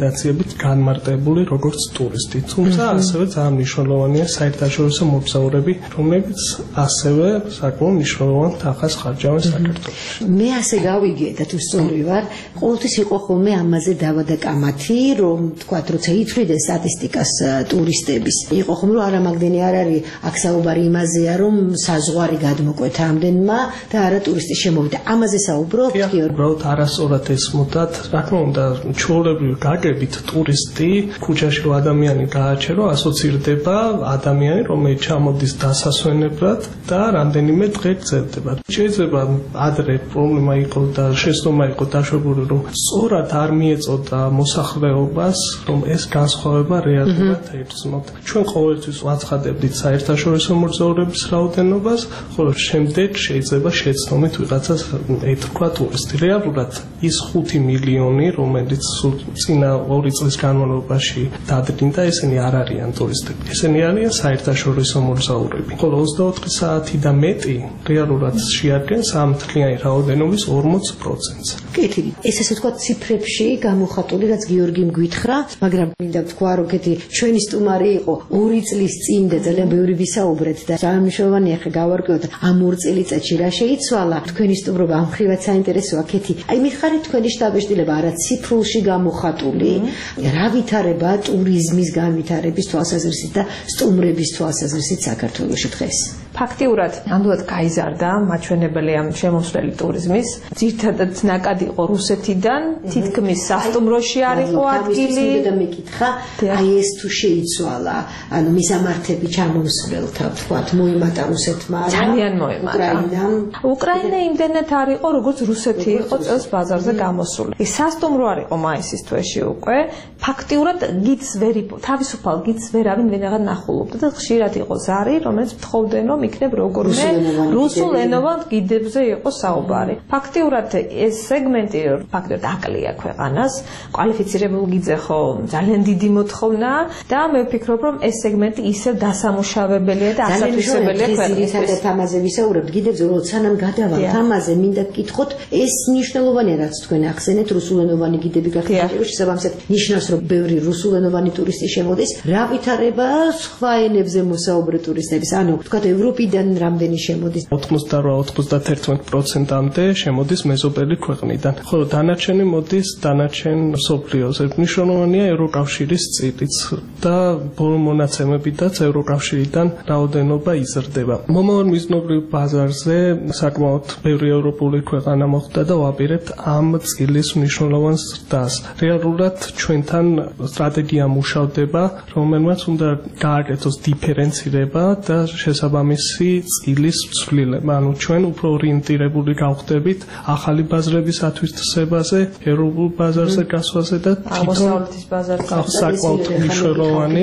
განმარტებული როგორც ტურისტი, თუმცა ასევე ძალიან მნიშვნელოვანია საერთაშორისო მოგზაურები, რომლებიც ასევე საკმაოდ მნიშვნელოვან თანხას ხარჯავენ საქართველოში. მე ასე გავიგე და თუ სწორი ვარ, ყოველთვის იყო ხოლმე ამაზე დავა და კამათი, რომ თქვათ, როცა ითვლიდნენ სტატისტიკას ტურისტების, იყო ხოლმე რომ არამაგდენი არ არის აქ საუბარი იმაზეა, რომ საზღვარი გადმოკვეთა ამდენმა და არა ტურისტი შემოვიდა. ამაზე საუბრობთ? უბრალოდ არასწორად ესმოდათ, რა თქმა უნდა, ჩვეულებრივი გაგებით ტურისტი ქუჩაში რო ადამიანი გააჩერო, ასოცირდება ადამიანი, რომელიც ჩამოდის დასასვენებლად და რამდენიმე დღე გრძელდება. შეიძლება ადრე პრობლემა იყო და შეცდომა იყო დაშვებული, რომ სწორად არ მიეწოდა მოსახლეობას, რომ ეს განსხვავება რეალურად ერწყმოთ. ჩვენ ყოველთვის ვაცხადებდით საერთაშორისო მოგზაურების რაოდენობას, ხოლო შემდეგ შეიძლება შეცდომით ვიღაცას ეთქვა ტურისტი. რეალურად ის ხუთი მილიონი, რომელიც წინა ორი წლის განმავლობაში დადგინდა, ესენი არ არიან ტურისტები. ესენი არიან საერთაშორისო მოგზაურები. ხოლო ოცდაოთხი საათი და მეტი რეალურად შეადგენს ამ მთლიანი რაოდენობის ორმოც პროცენტს. კეთილი. ეს ასე თქვა ციფრებში გამოხატული, რაც გიორგიმ გვითხრა, მაგრამ მინდა ვთქვა, რომ კეთი ჩვენი სტუმარი იყო ორი წლის წინ და ძალიან ბევრი ვისაუბრეთ და ძალიან მნიშვნელოვანია ხე გავარკვიოთ ამ ორ წელიწადში რა შეიცვალა. თქვენი სტუმრობა ამ ხრივად საინტერესოა, კეთი. აი მითხარით თქვენი შტაბ-ბეჭდილება არა ციფრულში გამოხატული, რა ვითარება ტურიზმის განვითარების თვალსაზრისით და სტუმრების თვალსაზრისით საქართველოში დღეს? ფაქტიურად ნამდვილად გაიზარდა მაჩვენებელი ამ შემოსვლელი ტურიზმის. ძირითადად ნაკადი იყო რუსეთიდან, თითქმის სასტუმროში არ იყო ადგილი. და მეკითხა, აი ეს თუ შეიცვალა, ანუ მისამართები ჩამოსვლელთა, თქვათ, მოიმატა რუსეთმა, ძალიან მოიმატა. უკრაინამ. უკრაინა იმდენად არ იყო, როგორც რუსეთი იყო წელს ბაზარზე გამოსული. სასტუმრო არ იყო მაისის თვეში უკვე. ფაქტიურად გიდს ვერ თავისუფალ გიდს ვერავინ ვენაღად ნახულობდა და ხშირად იყო ზარი, რომელიც მთხოვდნენ, რომ იქნებ როგორმე რუსულ ენოვან გიდებზე იყო საუბარი. ფაქტიურად ეს სეგმენტი ფაქტიურად აკლია ქვეყანას, კვალიფიცირებულ გიდზე ხო ძალიან დიდი მოთხოვნა და მე ვფიქრობ, რომ ეს სეგმენტი ისევ დასამუშავებელია და ასათვისებელია ქვეყნისთვის. ამაზე ვისაუბრებთ გიდებზე, რომ სანამ გადავალთ ამაზე, მინდა გკითხოთ, ეს მნიშვნელოვანია, რაც თქვენ ახსენეთ, რუსულენოვანი გიდები გახდება, შესაბამისად ნიშნავს, რომ ბევრი რუსულენოვანი ტურისტი შემოდის. რა ვითარება სხვა ენებზე მოსაუბრე ტურისტების, ანუ თქვათ ევროპიდან რამდენი შემოდის? ოცდაოთხ ოცდაათი პროცენტამდე შემოდის მეზობელი ქვეყნიდან. ხოლო დანარჩენი მოდის დანარჩენ მსოფლიოზე. მნიშვნელოვანია ევროკავშირის წილიც და ბოლო მონაცემებითაც ევროკავშირიდან რაოდენობა იზრდება. მომავალ მიზნობრივ ბაზარზე საკმაოდ ბევრი ევროპული ქვეყანა მოხვდა და ვაპირებთ ამ წილის მნიშვნელოვან ზრდას. რეალურად ჩვენთან სტრატეგია მუშავდება, რომელმაც უნდა გააკეთოს დიფერენცირება და შესაბამისი წილის ცვლილება. ანუ ჩვენ უფრო ორიენტირებული გავხდებით ახალი ბაზრების ათვისებაზე, ევროპულ ბაზარზე გასვლაზე და აღმოსავლეთის ბაზარზე საკმაოდ მნიშვნელოვანი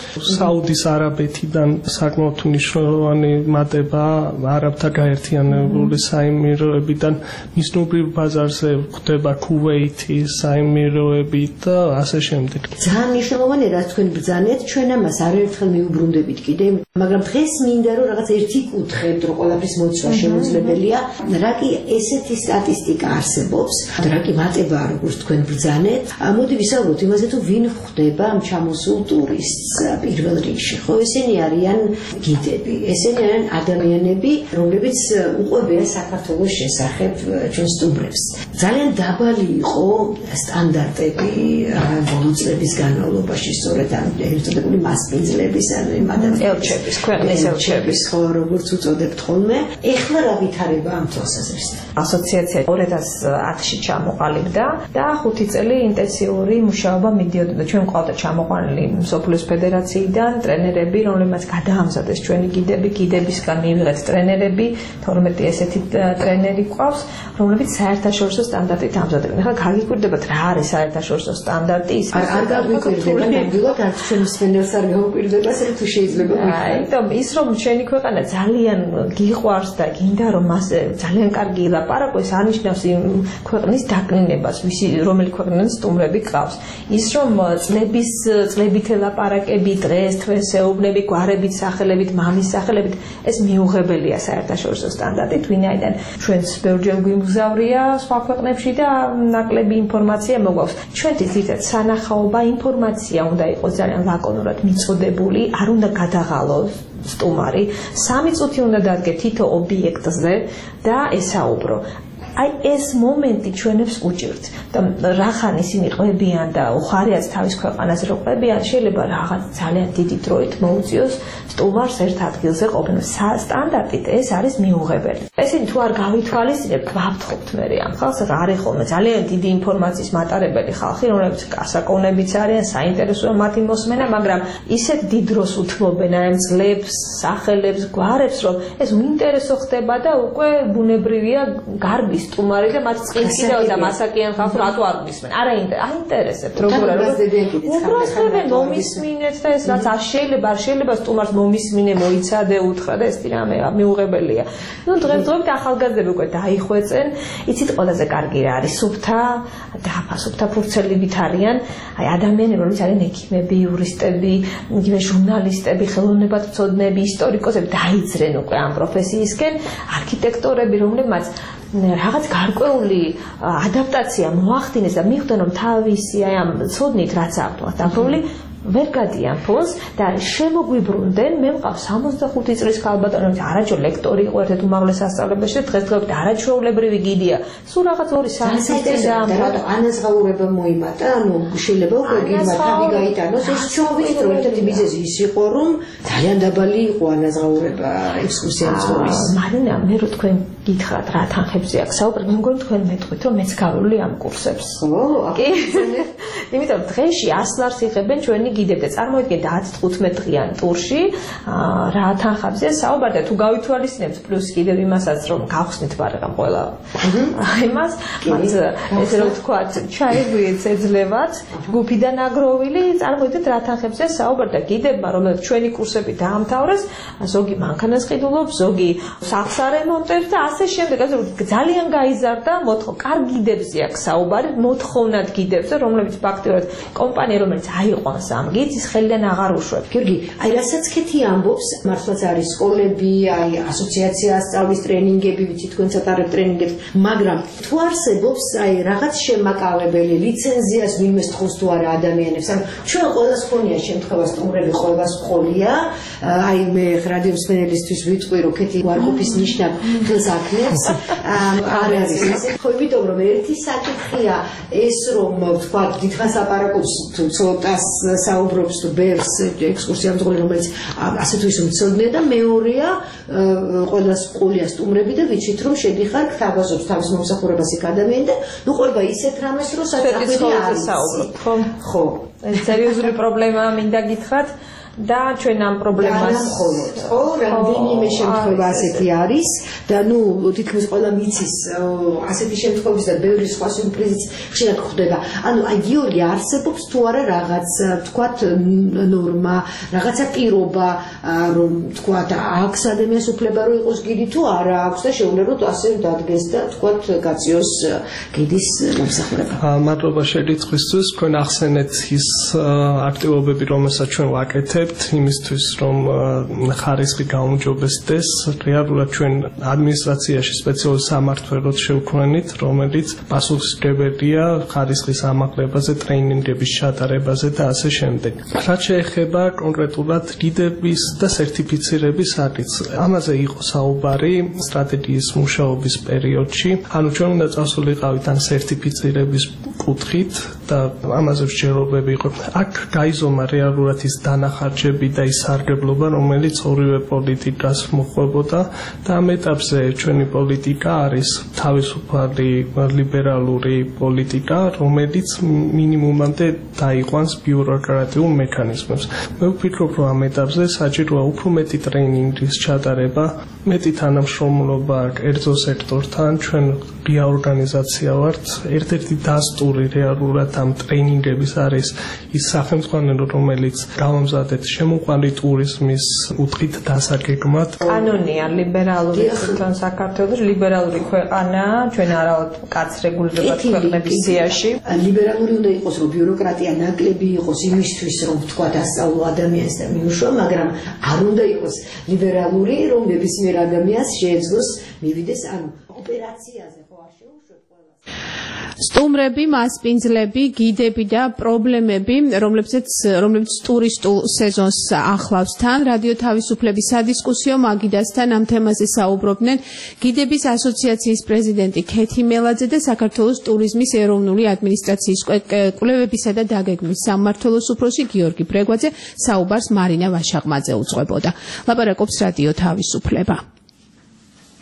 საუდის არაბეთიდან საკმაოდ მნიშვნელოვანი მატება არაბთა გაერთიანებული საიმიროებიდან მიზნობრივ ბაზარზე ხდება ქუვეითი საიმიროები და ასე შემდეგ. ძალიან მნიშვნელოვანია, რაც თქვენ ბრძანეთ, ჩვენ ამას არაერთხელ მიუბრუნდებით კიდე, მაგრამ დღეს მინდა რომ რაღაც ერთი კუთხით რომ ყველაფრის მოცვა შემოძლებელია, რა კი ესეთი სტატისტიკა არსებობს, რა კი მატებაა როგორც თქვენ ბრძანეთ. მოდი ვისაუბროთ იმაზე, თუ ვინ ხვდება ამ ჩამოსულ ტურისტს პირველ რიგში. ხო, ესენი არიან გიდები, ესენი არიან ადამიანები, რომლებიც უყვებიან საქართველოს შესახებ ჩვენ სტუმრებს. ძალიან დაბალი იყო სტანდარტები ბოლო წლების განმავლობაში, სწორედ ამ ერთადებული მასპინძლების ან ელჩების, ქვეყნის ელჩების, ხო, როგორც უწოდებთ ხოლმე. ეხლა რა ვითარება ამ თვალსაზრისით? ასოციაცია ორი ათას ათში ჩამოყალიბდა და ხუთი წელი ინტენსიური მუშაობა მიდიოდა. ჩვენ ყავდა ჩამოყვანილი მსოფლიოს ფედერაციიდან ტრენერები, რომლებმაც გადაამზადეს ჩვენი გიდები, გიდებისგან მივიღეთ ტრენერები, თორმეტი ესეთი ტრენერი ყავს, რომლებიც საერთაშორისო სტანდარტით ამზადებენ. ახლა გაგიკვირდებათ რა არის საერთაშორისო სტანდარტი? ის არ გაგვიკვირდება, ნამდვილად არც ჩვენ მსმენელს არ გაუკვირდება, ასე თუ შეიძლება. აი, და ის რომ ჩვენი ქვეყანა ძალიან გიყვარს და გინდა რომ მას ძალიან კარგი ილაპარაკოს, არნიშნავს იმ ქვეყნის დაკნინებას, ვისი რომელი ქვეყნის სტუმრები გყავს. ის რომ წლების წლებით ელაპარაკები, დღეს თვესეუბნები, გვარებით, სახელებით, მამის სახელებით, ეს მიუღებელია საერთაშორისო სტანდარტით, ვინაიდან ჩვენს ბევრჯერ გვიმგზავრია სხვა ქვეყნებში და ნაკლები ინფორმაცია მოგვაქვს. ჩვენთვის ძირითადად სანახაობა ინფორმაცია უნდა იყოს ძალიან ლაკონურად მიწოდებული, არ უნდა გადაღალოს სტუმარი, სამი წუთი უნდა დადგე თითო ობიექტზე და ესაუბრო. აი ეს მომენტი ჩვენებს უჭირთ და რახან ისინი ყვებიან და უხარიაც თავის ქვეყანაზე რო ყვებიან, შეიძლება რაღაც ძალიან დიდი დროით მოუწიოს სტუმარს ერთ ადგილზე ყოფნა. სტანდარტით ეს არის მიუღებელი. ესენი თუ არ გავითვალისწინებთ, ვაფრთხობთ მე ამ ხალხს, არის ხოლმე ძალიან დიდი ინფორმაციის მატარებელი ხალხი, რომლებიც კასაკონებიც არიან, საინტერესოა მათი მოსმენა, მაგრამ ისეთ დიდ დროს უთმობენ აი ამ ძლებს, სახელებს, გვარებს, რომ ეს უინტერესო ხდება და უკვე ბუნებრივია გარბის სტუმარი და მათ წყინსიდაო და მასაკიან ხალხს რატო არ გვისმენ? არა აინტერესებთ როგორ არის? უბრალოდ მომისმინეთ და ეს რაც არ შეიძლება, არ შეიძლება სტუმარს მომისმინე, მოიცადე, უთხრა და ეს რამე მიუღებელია. ნუ დღესდღეობით ახალგაზრდები უკვე დაიხვეწენ, იცით ყველაზე კარგი რა არის? სუფთა და სუფთა ფურცელებით არიან, აი ადამიანები, რომლებიც არიან ექიმები, იურისტები, იგივე ჟურნალისტები, ხელოვნებათმცოდნეები, ისტორიკოსები, დაიძრენ უკვე ამ პროფესიისკენ, არქიტექტორები, რომლებმაც რაღაც გარკვეული ადაპტაცია მოახდინეს და მიხვდნენ რომ თავისი აი ამ ცოდნით რაც აქვს დაფრული ვერ გადიან ფონს და შემოგვიბრუნდნენ. მე მყავს სამოცდახუთი წლის ქალბატონი, რომელიც არაჯერ ლექტორი იყო ერთ-ერთ უმაღლეს სასწავლებელში და დღესდღეობით არაჩვეულებრივი გიდია. სულ რაღაც ორი სამი წელი დაამთავრა. ანაზღაურება მოიმატა, ანუ შეიძლება უკვე გიდმა თავი გაიტანოს. ეს ჩვენთვის რომ ერთ-ერთი მიზეზი ის იყო, რომ ძალიან დაბალი იყო ანაზღაურება ექსკურსიალის. მარინა, მე რო თქვენ გითხრათ რა თანხებზე აქვს საუბარი, მე მგონი თქვენ მეტყვით რომ მეც გავული ამ კურსებს. ო, კი. იმიტომ დღეში ას ლარს იღებენ ჩვენი გიდები და წარმოიდგინეთ ათი-თხუთმეტი დღიან ტურში რა თანხებზე საუბარი და თუ გავითვალისწინებთ პლუს კიდევ იმასაც რომ გავხსნით ბარღამ ყველა იმას მათ ესე რომ ვთქვათ ჩაიგვიეთ ეძლევათ ჯგუფიდან აგროვილი წარმოიდგინეთ რა თანხებზე საუბარი და გიდებმა რომელიც ჩვენი კურსები დაამთავრეს ზოგი მანქანას ყიდულობს ზოგი სახლს არემონტებს და ასე შემდეგ ასე რომ ძალიან გაიზარდა მოთხო კარგი გიდებზე აქვს საუბარი მოთხოვნად გიდებზე რომლებიც ფაქტიურად კომპანია რომელიც აიყვანს ამ გიდს ის ხელიდან აღარ უშვებს. გიორგი, აი რასაც ქეთი ამბობს, მართლაც არის სკოლები, აი ასოციაცია სწავლის ტრენინგები, ვიცი თქვენ სატარებთ ტრენინგებს, მაგრამ თუ არსებობს აი რაღაც შემაკავებელი ლიცენზიას ვინმე თხოვს თუ არა ადამიანებს, ანუ ჩვენ ყველას ხონია შემთხვევა სტუმრები ყველას ხოლია, აი მე რადიო მსმენელისთვის ვიტყვი რომ ქეთი ვარყოფის ნიშნად ხელს აქნებს, არ არის ისე. ხო, იმიტომ რომ ერთი საკითხია ეს რომ თქვა დიდხანს აპარაკობს თუ ცოტას საუბრობს თუ ბერს ექსკურსია მძღოლი რომელიც ასე თუ ისე მცოდნე და მეორეა ყველას ყოლია სტუმრები და ვიცით რომ შედიხარ თავაზობს თავის მომსახურებას იქ ადამიანი და ნუ ყובה ისეთ რამეს რომ საერთოდ არ საუბრობ ხო ხო ეს სერიოზული პრობლემაა მინდა გითხრათ და ჩვენ ამ პრობლემას ხო რამდენიმე შემთხვევა ასეთი არის და ნუ თითქმის ყველა მიცის ასეთი შემთხვევების და ბევრი სხვა სიურპრიზიც ხშირად ხდება. ანუ აი გიორგი არსებობს თუ არა რაღაც თქვათ ნორმა, რაღაცა პირობა რომ თქვათ აქვს ადამიანს უფლება რომ იყოს გიდი თუ არა აქვს და შეუძლებლად ასე დადგეს და თქვათ გაწიოს გიდის მომსახურება. მადლობა შეგიწყვისთვის, თქვენ ახსენეთ ის აქტივობები, რომელსაც ჩვენ ვაკეთებთ იმისთვის რომ ხარისხი გაუმჯობესდეს რეალურად ჩვენ ადმინისტრაციაში სპეციალური სამმართველოდ შევქმნით რომელიც პასუხისმგებელია ხარისხის ამაღლებაზე ტრეინინგების ჩატარებაზე და ასე შემდეგ რაც შეეხება კონკრეტულად გიდების და სერტიფიცირების საკითხს ამაზე იყო საუბარი სტრატეგიის მუშაობის პერიოდში ანუ ჩვენ უნდა წასულიყავით ამ სერტიფიცირების კუთხით და ამაზე მსჯელობები იყო აქ გაიზომა რეალურად ის დანახარჯები და ის სარგებლობა რომელიც ორივე პოლიტიკას მოყვებოდა და ამ ეტაპზე ჩვენი პოლიტიკა არის თავისუფალი ლიბერალური პოლიტიკა რომელიც მინიმუმამდე დაიყვანს ბიუროკრატიულ მექანიზმებს მე ვფიქრობ რომ ამ ეტაპზე საჭიროა უფრო მეტი ტრეინინგის ჩატარება მეტი თანამშრომლობა კერძო სექტორთან ჩვენ ღია ორგანიზაცია ვართ ერთ-ერთი დასტური სერიოზული რეალურად ამ ტრეინინგების არის ის სახელმწიფო რომელიც გამომზადეთ შემოყვანილი ტურიზმის კუთხით დასაგეგმად. კანონია ლიბერალური თვითონ საქართველოს ლიბერალური ქვეყანაა, ჩვენ არავთ კაც რეგულირებად ქვეყნების სიაში. ლიბერალური უნდა იყოს, რომ ბიუროკრატია ნაკლები იყოს იმისთვის, რომ თქვა დასწავლო ადამიანს და მიუშვა, მაგრამ არ უნდა იყოს ლიბერალური, რომ ნებისმიერ ადამიანს შეეძლოს მივიდეს ან ოპერაციაზე ხო არ შეუშვათ ყველას. სტუმრები, მასპინძლები, გიდები და პრობლემები, რომლებზეც რომლებიც ტურისტულ სეზონს ახლავს თან, რადიო თავისუფლების სადისკუსიო მაგიდასთან ამ თემაზე საუბრობდნენ გიდების ასოციაციის პრეზიდენტი ქეთი მელაძე და საქართველოს ტურიზმის ეროვნული ადმინისტრაციის კვლევებისა და დაგეგმვის სამმართველოს უფროსი გიორგი ბრეგვაძე. საუბარს მარინა ვაშაყმაძე უძღვებოდა. ლაპარაკობს რადიო თავისუფლება.